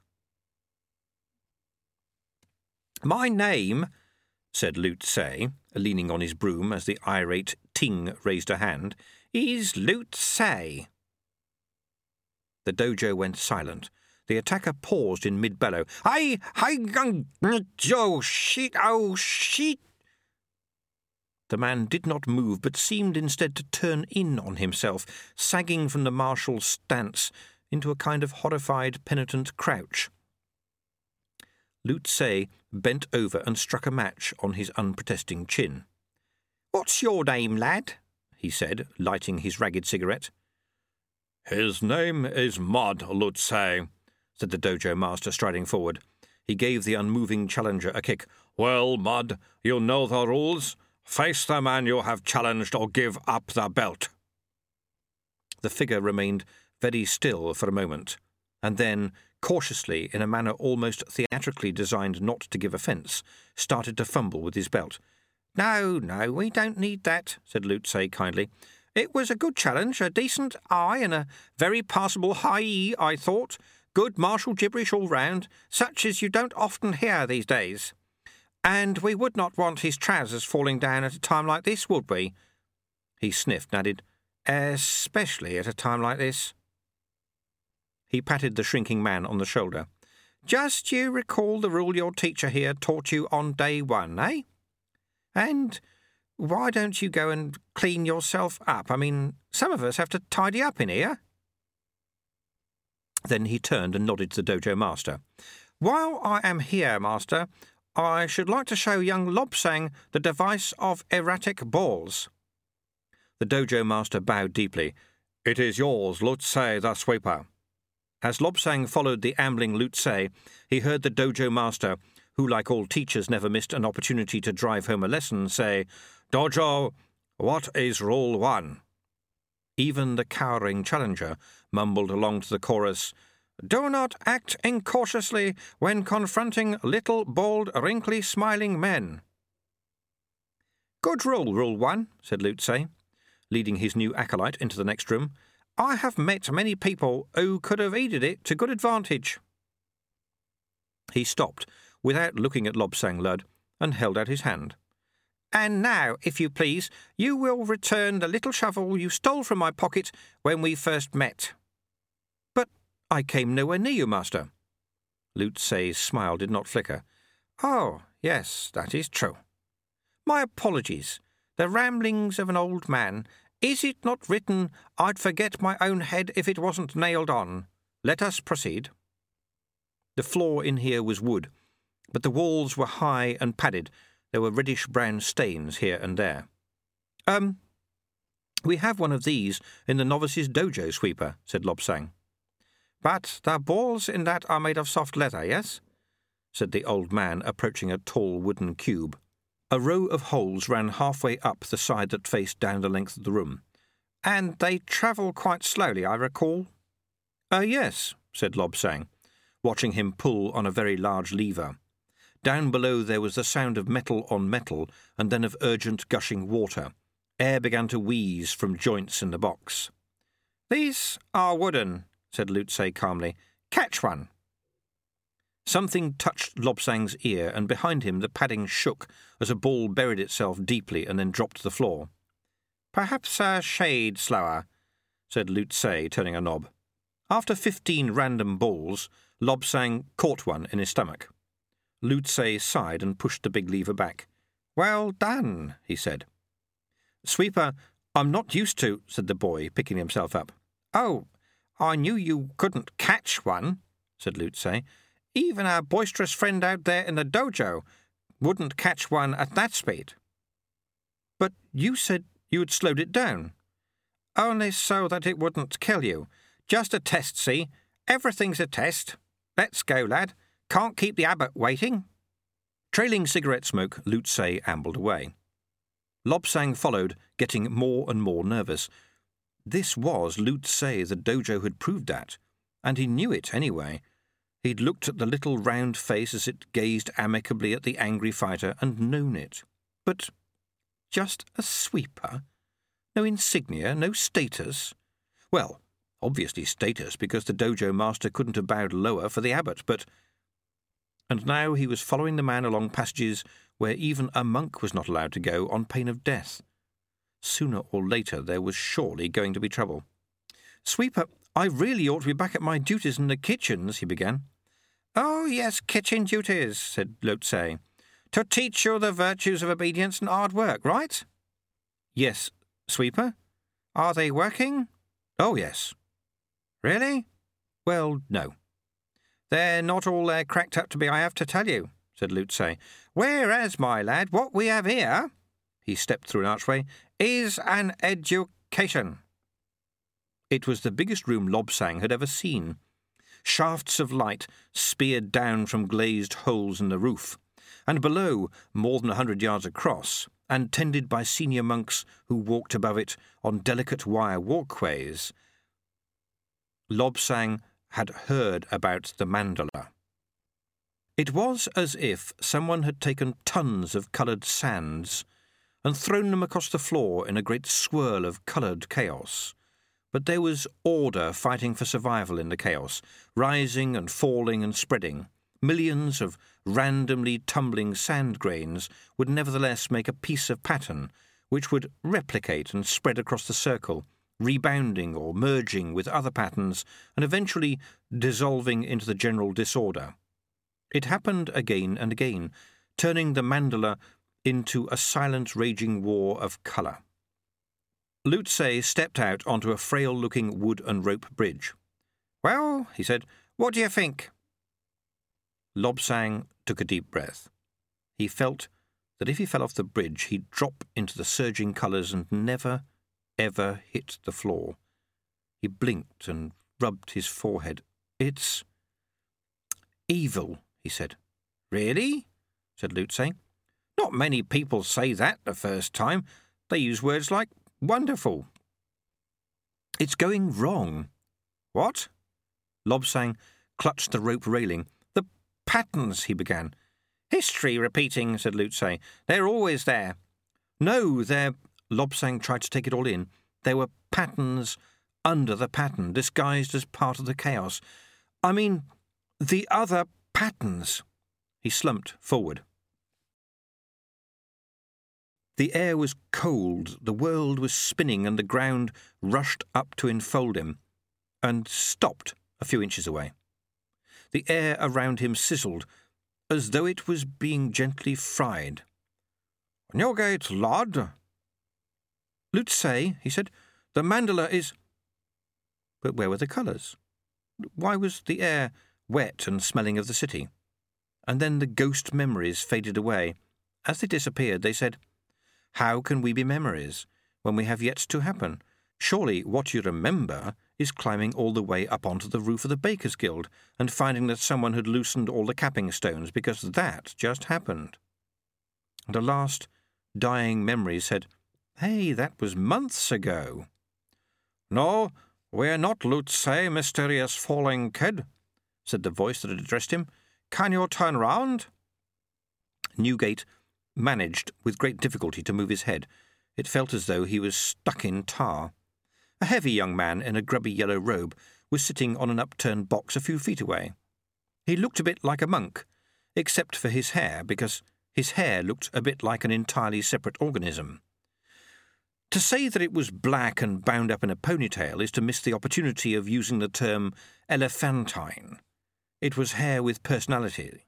My name, said Lute Say, leaning on his broom as the irate Ting raised a hand, is Lute Say. The dojo went silent. The attacker paused in mid-bellow. I, I, oh, shit, oh, shit. The man did not move, but seemed instead to turn in on himself, sagging from the martial stance into a kind of horrified, penitent crouch. Lute Say bent over and struck a match on his unprotesting chin. "What's your name, lad?" he said, lighting his ragged cigarette. "His name is Mud, Lute Say," said the dojo master, striding forward. He gave the unmoving challenger a kick. "Well, Mud, you know the rules. Face the man you have challenged or give up the belt." The figure remained very still for a moment, and then, cautiously, in a manner almost theatrically designed not to give offence, started to fumble with his belt. "No, no, we don't need that," said Lute Say kindly. "It was a good challenge, a decent eye and a very passable high, I thought. Good martial gibberish all round, such as you don't often hear these days. And we would not want his trousers falling down at a time like this, would we? He sniffed and added, especially at a time like this. He patted the shrinking man on the shoulder. Just you recall the rule your teacher here taught you on day one, eh? And why don't you go and clean yourself up? I mean, some of us have to tidy up in here. Then he turned and nodded to the dojo master. While I am here, master, I should like to show young Lobsang the device of erratic balls. The dojo master bowed deeply. It is yours, Lutse the sweeper. As Lobsang followed the ambling Lutse, he heard the dojo master, who like all teachers never missed an opportunity to drive home a lesson, say, Dojo, what is rule one? Even the cowering challenger mumbled along to the chorus, Do not act incautiously when confronting little, bald, wrinkly, smiling men. Good rule, rule one, said Lutse, leading his new acolyte into the next room. I have met many people who could have heeded it to good advantage. He stopped, without looking at Lobsang Lud, and held out his hand. And now, if you please, you will return the little shovel you stole from my pocket when we first met. But I came nowhere near you, master. Lutse's smile did not flicker. Oh, yes, that is true. My apologies. The ramblings of an old man. Is it not written, I'd forget my own head if it wasn't nailed on? Let us proceed. The floor in here was wood, but the walls were high and padded. There were reddish-brown stains here and there. Um, we have one of these in the novice's dojo, sweeper, said Lobsang. But the balls in that are made of soft leather, yes? Said the old man, approaching a tall wooden cube. A row of holes ran halfway up the side that faced down the length of the room. And they travel quite slowly, I recall. Ah, uh, yes, said Lobsang, watching him pull on a very large lever. Down below there was the sound of metal on metal, and then of urgent gushing water. Air began to wheeze from joints in the box. These are wooden, said Lutse calmly. Catch one. Something touched Lobsang's ear, and behind him the padding shook as a ball buried itself deeply and then dropped to the floor. Perhaps a shade slower, said Lutse, turning a knob. After fifteen random balls, Lobsang caught one in his stomach. Lutse sighed and pushed the big lever back. Well done, he said. Sweeper, I'm not used to, said the boy, picking himself up. Oh, I knew you couldn't catch one, said Lutse. Even our boisterous friend out there in the dojo wouldn't catch one at that speed. But you said you had slowed it down. Only so that it wouldn't kill you. Just a test, see? Everything's a test. Let's go, lad. Can't keep the abbot waiting. Trailing cigarette smoke, Lutse ambled away. Lobsang followed, getting more and more nervous. This was Lutse the dojo had proved at, and he knew it anyway. He'd looked at the little round face as it gazed amicably at the angry fighter and known it. But just a sweeper? No insignia, no status? Well, obviously status, because the dojo master couldn't have bowed lower for the abbot, but... And now he was following the man along passages where even a monk was not allowed to go on pain of death. Sooner or later there was surely going to be trouble. Sweeper, I really ought to be back at my duties in the kitchens, he began. Oh, yes, kitchen duties, said Lutse. To teach you the virtues of obedience and hard work, right? Yes, sweeper. Are they working? Oh, yes. Really? Well, no. They're not all they're cracked up to be, I have to tell you, said Lutse. Whereas, my lad, what we have here, he stepped through an archway, is an education. It was the biggest room Lobsang had ever seen. Shafts of light speared down from glazed holes in the roof, and below, more than a hundred yards across, and tended by senior monks who walked above it on delicate wire walkways, Lobsang had heard about the mandala. It was as if someone had taken tons of coloured sands and thrown them across the floor in a great swirl of coloured chaos. But there was order fighting for survival in the chaos, rising and falling and spreading, Millions of randomly tumbling sand grains would nevertheless make a piece of pattern which would replicate and spread across the circle, rebounding or merging with other patterns and eventually dissolving into the general disorder. It happened again and again, turning the mandala into a silent raging war of colour. Lutze stepped out onto a frail-looking wood and rope bridge. "Well," he said, "what do you think?" Lobsang took a deep breath. He felt that if he fell off the bridge, he'd drop into the surging colours and never, ever hit the floor. He blinked and rubbed his forehead. "It's evil," he said. "Really?" said Lutze. "Not many people say that the first time. They use words like wonderful." "It's going wrong." "What?" Lobsang clutched the rope railing. "The patterns," he began. "History repeating," said Lutze. "They're always there." "No, they're—" Lobsang tried to take it all in. "There were patterns under the pattern, disguised as part of the chaos. I mean, the other patterns." He slumped forward. The air was cold, the world was spinning, and the ground rushed up to enfold him, and stopped a few inches away. The air around him sizzled, as though it was being gently fried. "Newgate Lad." "Lutze," he said, "the mandala is—" But where were the colours? Why was the air wet and smelling of the city? And then the ghost memories faded away. As they disappeared, they said, "How can we be memories when we have yet to happen? Surely what you remember is climbing all the way up onto the roof of the Bakers' Guild and finding that someone had loosened all the capping stones, because that just happened." And a last dying memory said, "Hey, that was months ago." "No, we're not Lutze, mysterious falling kid," said the voice that had addressed him. "Can you turn round?" Newgate managed with great difficulty to move his head. It felt as though he was stuck in tar. A heavy young man in a grubby yellow robe was sitting on an upturned box a few feet away. He looked a bit like a monk, except for his hair, because his hair looked a bit like an entirely separate organism. To say that it was black and bound up in a ponytail is to miss the opportunity of using the term elephantine. It was hair with personality.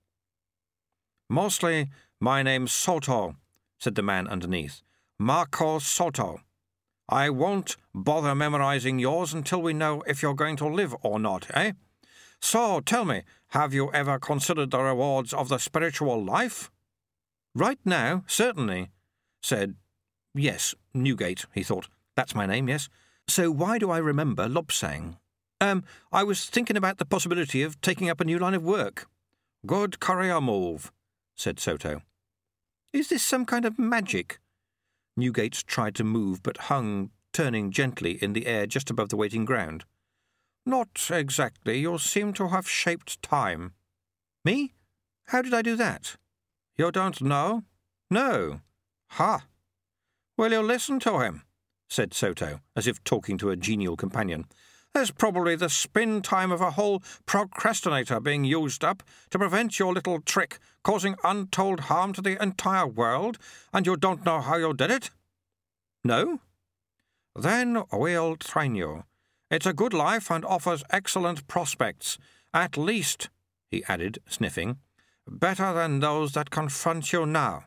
"Mostly, my name's Soto," said the man underneath. "Marco Soto. I won't bother memorizing yours until we know if you're going to live or not, eh? So, tell me, have you ever considered the rewards of the spiritual life?" "Right now, certainly," said, yes, Newgate, he thought. "That's my name, yes. So why do I remember Lobsang? Um, I was thinking about the possibility of taking up a new line of work." "Good career move," said Soto. "Is this some kind of magic?" Newgate tried to move, but hung, turning gently in the air just above the waiting ground. "Not exactly. You seem to have shaped time." "Me? How did I do that?" "You don't know?" "No." "Ha! Will you listen to him?" said Soto, as if talking to a genial companion. "There's probably the spin time of a whole procrastinator being used up to prevent your little trick causing untold harm to the entire world, and you don't know how you did it?" "No." "Then we'll train you. It's a good life and offers excellent prospects. At least," he added, sniffing, "better than those that confront you now."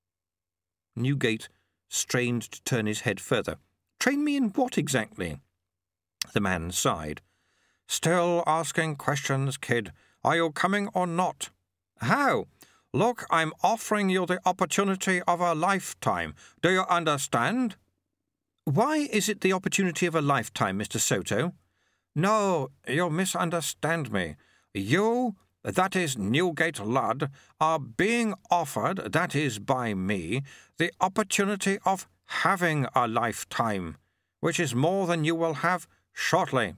Newgate strained to turn his head further. "Train me in what exactly?" The man sighed. "Still asking questions, kid. Are you coming or not?" "How?" "Look, I'm offering you the opportunity of a lifetime. Do you understand?" "Why is it the opportunity of a lifetime, Mister Soto?" "No, you misunderstand me. You, that is Newgate Lad, are being offered, that is by me, the opportunity of having a lifetime, which is more than you will have shortly."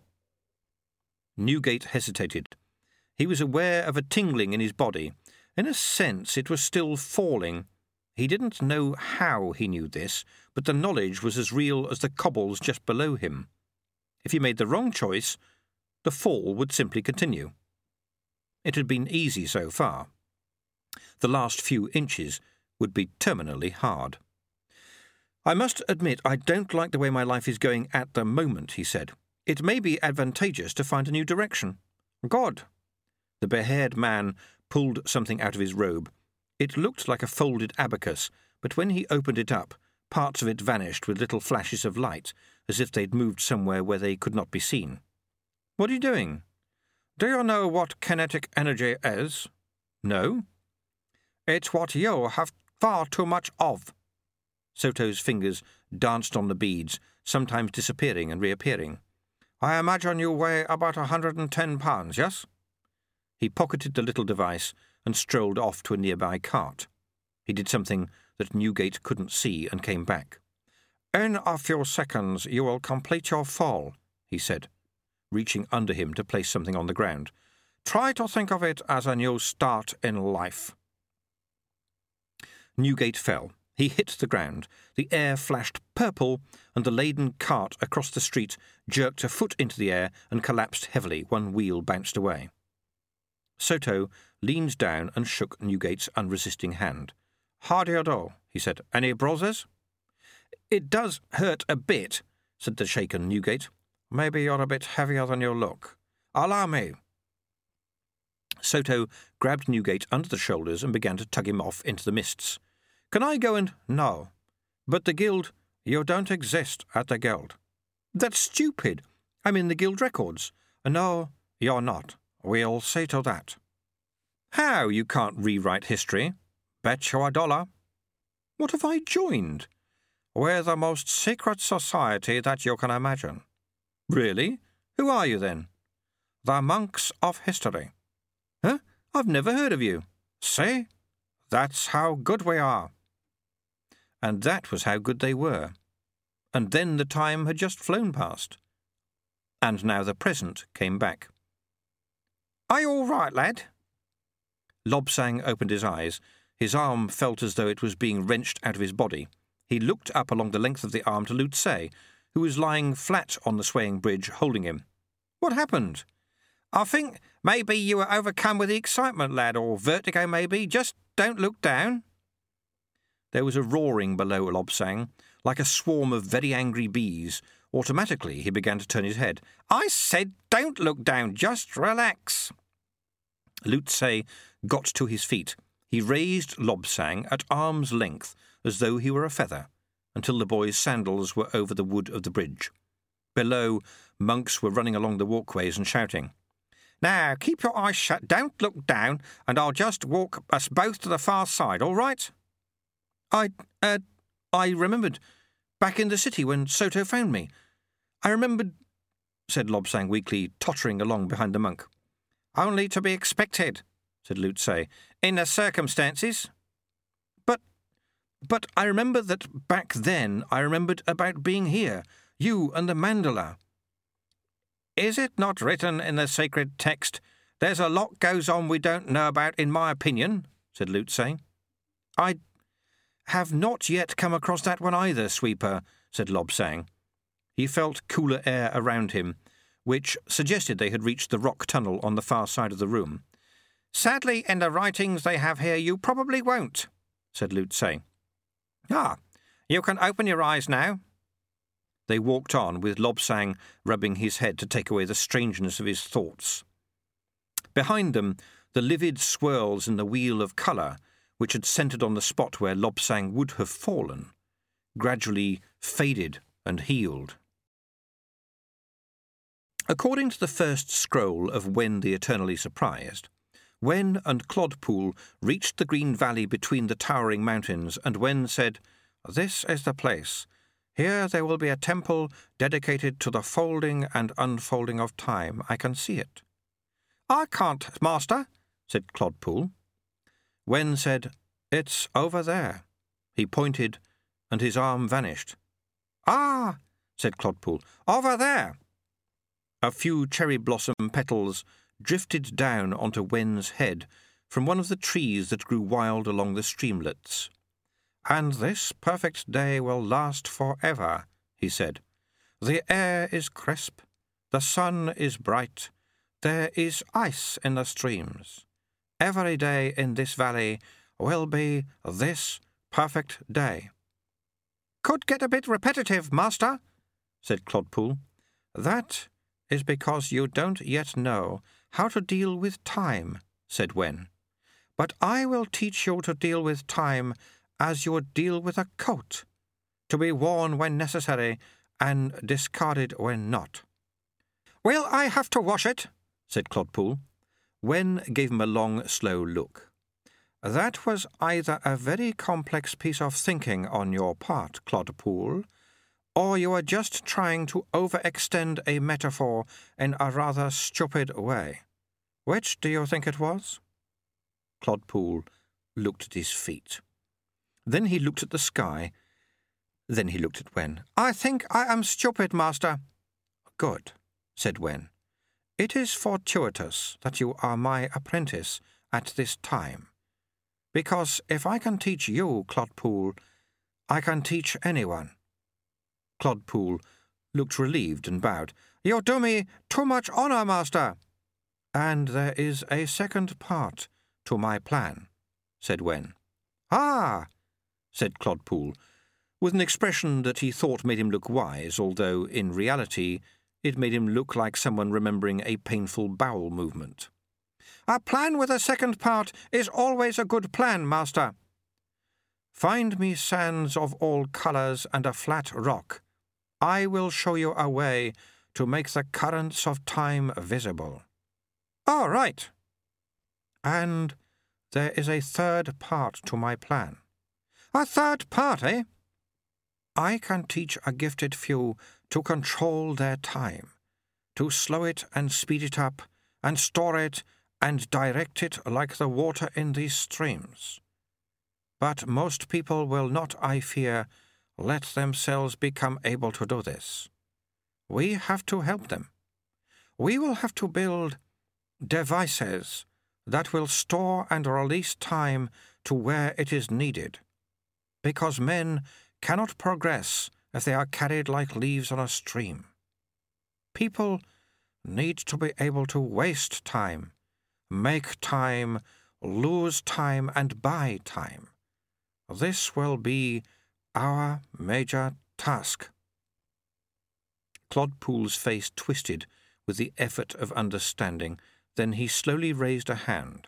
Newgate hesitated. He was aware of a tingling in his body. In a sense, it was still falling. He didn't know how he knew this, but the knowledge was as real as the cobbles just below him. If he made the wrong choice, the fall would simply continue. It had been easy so far. The last few inches would be terminally hard. "I must admit I don't like the way my life is going at the moment," he said. "It may be advantageous to find a new direction." "God!" The bare-haired man pulled something out of his robe. It looked like a folded abacus, but when he opened it up, parts of it vanished with little flashes of light, as if they'd moved somewhere where they could not be seen. "What are you doing?" "Do you know what kinetic energy is?" "No." "It's what you have far too much of." Soto's fingers danced on the beads, sometimes disappearing and reappearing. "I imagine you weigh about a hundred and ten pounds, yes?" He pocketed the little device and strolled off to a nearby cart. He did something that Newgate couldn't see and came back. "In a few seconds you will complete your fall," he said, reaching under him to place something on the ground. "Try to think of it as a new start in life." Newgate fell. He hit the ground. The air flashed purple, and the laden cart across the street jerked a foot into the air and collapsed heavily. One wheel bounced away. Soto leaned down and shook Newgate's unresisting hand. "How do you do?" he said. "Any bruises?" "It does hurt a bit," said the shaken Newgate. "Maybe you're a bit heavier than you look. Allow me." Soto grabbed Newgate under the shoulders and began to tug him off into the mists. "Can I go and—" "No. But the Guild—" "You don't exist at the Guild." "That's stupid. I'm in the Guild records." "No, you're not. We'll see to that." "How? You can't rewrite history." "Bet you a dollar." "What have I joined?" "We're the most secret society that you can imagine." "Really? Who are you, then?" "The Monks of History." "Huh? I've never heard of you." "See? That's how good we are." And that was how good they were. And then the time had just flown past. And now the present came back. "Are you all right, lad?" Lobsang opened his eyes. His arm felt as though it was being wrenched out of his body. He looked up along the length of the arm to Lutze, who was lying flat on the swaying bridge, holding him. "What happened?" "I think maybe you were overcome with the excitement, lad, or vertigo maybe. Just don't look down." There was a roaring below Lobsang, like a swarm of very angry bees. Automatically he began to turn his head. "I said don't look down, just relax." Lutze got to his feet. He raised Lobsang at arm's length, as though he were a feather, until the boy's sandals were over the wood of the bridge. Below, monks were running along the walkways and shouting. "Now, keep your eyes shut, don't look down, and I'll just walk us both to the far side, all right?" I, uh, I remembered, back in the city when Soto found me. I remembered, said Lobsang weakly, tottering along behind the monk. "Only to be expected," said Lutze, "in the circumstances." But, but I remember that back then I remembered about being here, you and the mandala." "Is it not written in the sacred text, 'There's a lot goes on we don't know about, in my opinion'?" said Lutze. "I have not yet come across that one either, Sweeper," said Lobsang. He felt cooler air around him, which suggested they had reached the rock tunnel on the far side of the room. "Sadly, in the writings they have here, you probably won't," said Lutze. "Ah, you can open your eyes now." They walked on, with Lobsang rubbing his head to take away the strangeness of his thoughts. Behind them, the livid swirls in the wheel of colour, which had centred on the spot where Lobsang would have fallen, gradually faded and healed. According to the first scroll of Wen the Eternally Surprised, Wen and Clodpool reached the green valley between the towering mountains, and Wen said, "This is the place. Here there will be a temple dedicated to the folding and unfolding of time. I can see it." "I can't, master," said Clodpool. Wen said, "It's over there." He pointed, and his arm vanished. "Ah," said Clodpool, "over there." A few cherry blossom petals drifted down onto Wen's head from one of the trees that grew wild along the streamlets. "And this perfect day will last forever," he said. "The air is crisp, the sun is bright, There is ice in the streams. Every day in this valley will be this perfect day. Could get a bit repetitive, Master, said Clodpool. That is because you don't yet know how to deal with time, said Wen. But I will teach you to deal with time as you would deal with a coat, to be worn when necessary and discarded when not. Will I have to wash it? Said Clodpool. Wen gave him a long, slow look. That was either a very complex piece of thinking on your part, Clodpool, or you are just trying to overextend a metaphor in a rather stupid way. Which do you think it was? Clodpool looked at his feet. Then he looked at the sky. Then he looked at Wen. I think I am stupid, Master. Good, said Wen. It is fortuitous that you are my apprentice at this time, because if I can teach you, Clodpool, I can teach anyone. Clodpool looked relieved and bowed. You do me too much honour, Master. And there is a second part to my plan, said Wen. Ah, said Clodpool, with an expression that he thought made him look wise, although in reality it made him look like someone remembering a painful bowel movement. A plan with a second part is always a good plan, Master. Find me sands of all colours and a flat rock. I will show you a way to make the currents of time visible. All right. And there is a third part to my plan. A third part, eh? I can teach a gifted few to control their time, to slow it and speed it up, and store it and direct it like the water in these streams. But most people will not, I fear, let themselves become able to do this. We have to help them. We will have to build devices that will store and release time to where it is needed, because men cannot progress if they are carried like leaves on a stream. People need to be able to waste time, make time, lose time, and buy time. This will be our major task. Clodpool's face twisted with the effort of understanding. Then he slowly raised a hand.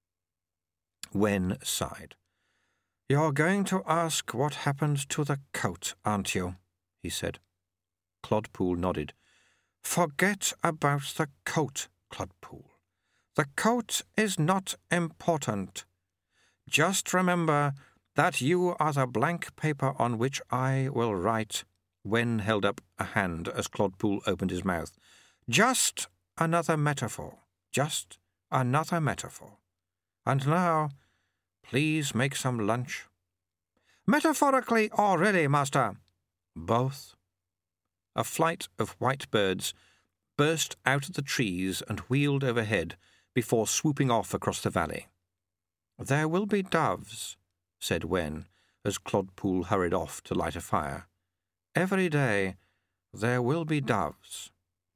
Wen sighed. You're going to ask what happened to the coat, aren't you? He said. Clodpool nodded. Forget about the coat, Clodpool. The coat is not important. Just remember that you are the blank paper on which I will write. Wen held up a hand as Clodpool opened his mouth. Just another metaphor. Just another metaphor. And now, please make some lunch. Metaphorically or really, Master? Both. A flight of white birds burst out of the trees and wheeled overhead before swooping off across the valley. There will be doves, said Wen, as Clodpool hurried off to light a fire. Every day there will be doves.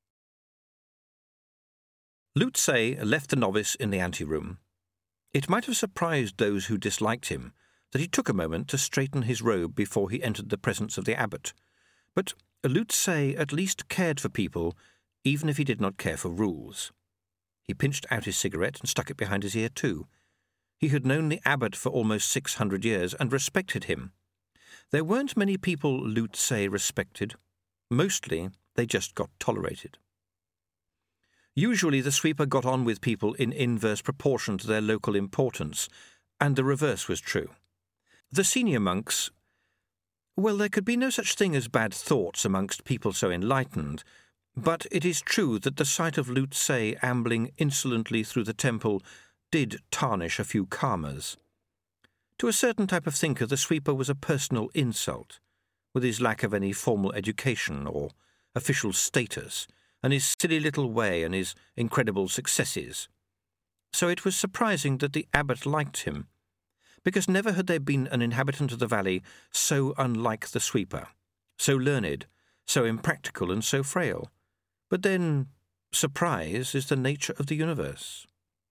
Lute Tse left the novice in the anteroom. It might have surprised those who disliked him that he took a moment to straighten his robe before he entered the presence of the abbot, but Lute Tse at least cared for people, even if he did not care for rules. He pinched out his cigarette and stuck it behind his ear too. He had known the abbot for almost six hundred years and respected him. There weren't many people Lute Tse respected. Mostly they just got tolerated. Usually the sweeper got on with people in inverse proportion to their local importance, and the reverse was true. The senior monks, well, there could be no such thing as bad thoughts amongst people so enlightened, but it is true that the sight of Lute Tse ambling insolently through the temple did tarnish a few karmas. To a certain type of thinker, the sweeper was a personal insult, with his lack of any formal education or official status, and his silly little way and his incredible successes. So it was surprising that the abbot liked him, because never had there been an inhabitant of the valley so unlike the sweeper, so learned, so impractical and so frail. But then, Surprise is the nature of the universe.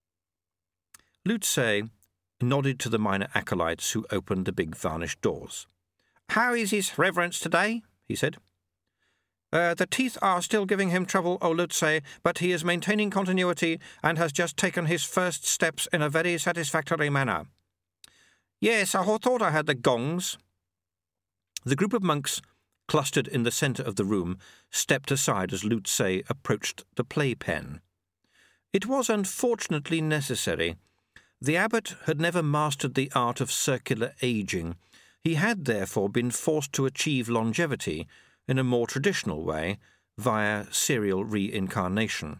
Lutze nodded to the minor acolytes who opened the big varnished doors. "How is his reverence today?" he said. Uh, the teeth are still giving him trouble, O Lutze, but he is maintaining continuity and has just taken his first steps in a very satisfactory manner. Yes, I thought I heard the gongs. The group of monks clustered in the centre of the room stepped aside as Lutze approached the playpen. It was unfortunately necessary. The abbot had never mastered the art of circular ageing. He had therefore been forced to achieve longevity in a more traditional way, via serial reincarnation.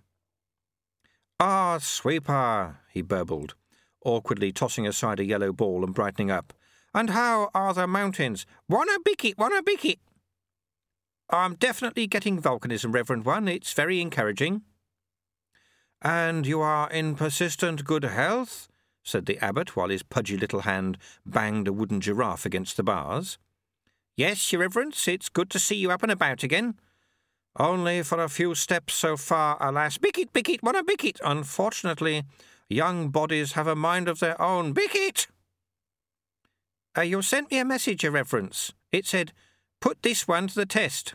"Ah, sweeper," he burbled, awkwardly tossing aside a yellow ball and brightening up. "And how are the mountains? Wanna bick wanna bick I'm definitely getting volcanism, Reverend One. It's very encouraging." "And you are in persistent good health?" said the abbot, while his pudgy little hand banged a wooden giraffe against the bars. "Yes, your reverence, it's good to see you up and about again. Only for a few steps so far, alas. Bick it, bick it, wanna bick it. Unfortunately, young bodies have a mind of their own. Bick it!" Uh, you sent me a message, your reverence. It said, "Put this one to the test."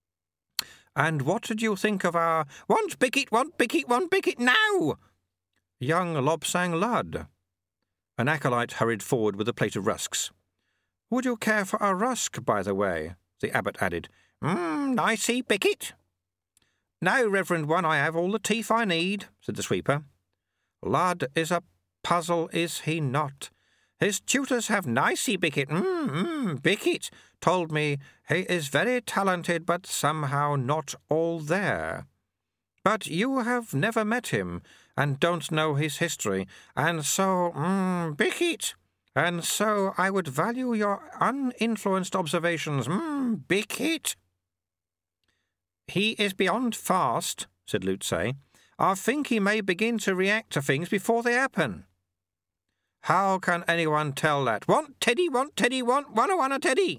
"And what did you think of our want bick it, want bick it, want bick it now?" "Young Lobsang Lad." An acolyte hurried forward with a plate of rusks. "Would you care for a rusk, by the way?" the abbot added. "Mmm, nicey, bick it." "No, Reverend One, I have all the teeth I need," said the sweeper. "Lad is a puzzle, is he not? His tutors have nicey Bickett, mmm, mmm, Bickett, told me he is very talented but somehow not all there. But you have never met him and don't know his history, and so, mmm, Bickett, and so I would value your uninfluenced observations, mmm, Bickett." "He is beyond fast," said Lutze. "I think he may begin to react to things before they happen." "How can anyone tell that? Want Teddy, want Teddy, want wanna wanna Teddy."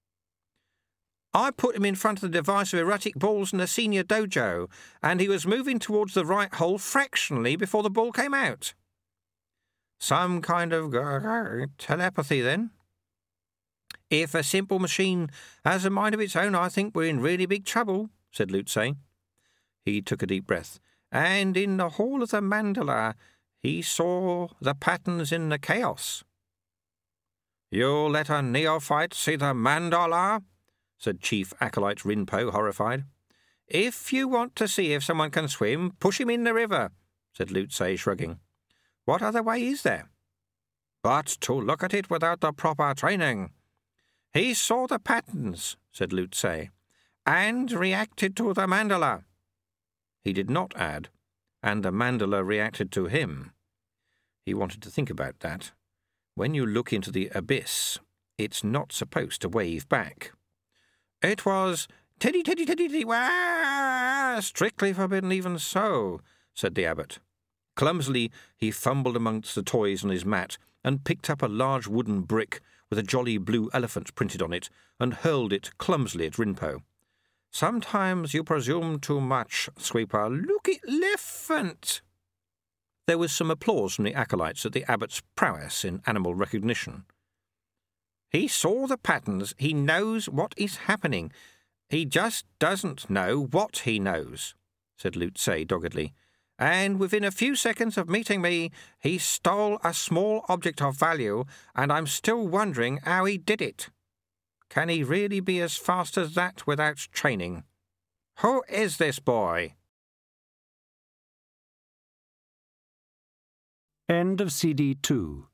"I put him in front of the device of erratic balls in the senior dojo, and he was moving towards the right hole fractionally before the ball came out." "Some kind of uh, telepathy, then?" "If a simple machine has a mind of its own, I think we're in really big trouble," said Lutze. He took a deep breath. "And in the hall of the mandala, he saw the patterns in the chaos." "You'll let a neophyte see the mandala?" said Chief Acolyte Rinpo, horrified. "If you want to see if someone can swim, push him in the river," said Lutze, shrugging. "What other way is there?" "But to look at it without the proper training." "He saw the patterns," said Lutze, "and reacted to the mandala." He did not add, "and the mandala reacted to him." He wanted to think about that. When you look into the abyss, it's not supposed to wave back. "It was Teddy, Teddy, Teddy, Teddy, wah! Strictly forbidden even so," said the abbot. Clumsily, he fumbled amongst the toys on his mat and picked up a large wooden brick with a jolly blue elephant printed on it and hurled it clumsily at Rinpo. "Sometimes you presume too much, sweeper. Look at elephant." There was some applause from the acolytes at the abbot's prowess in animal recognition. "He saw the patterns. He knows what is happening. He just doesn't know what he knows," said Lutze doggedly. "And within a few seconds of meeting me, he stole a small object of value, and I'm still wondering how he did it. Can he really be as fast as that without training? Who is this boy?" End of C D two.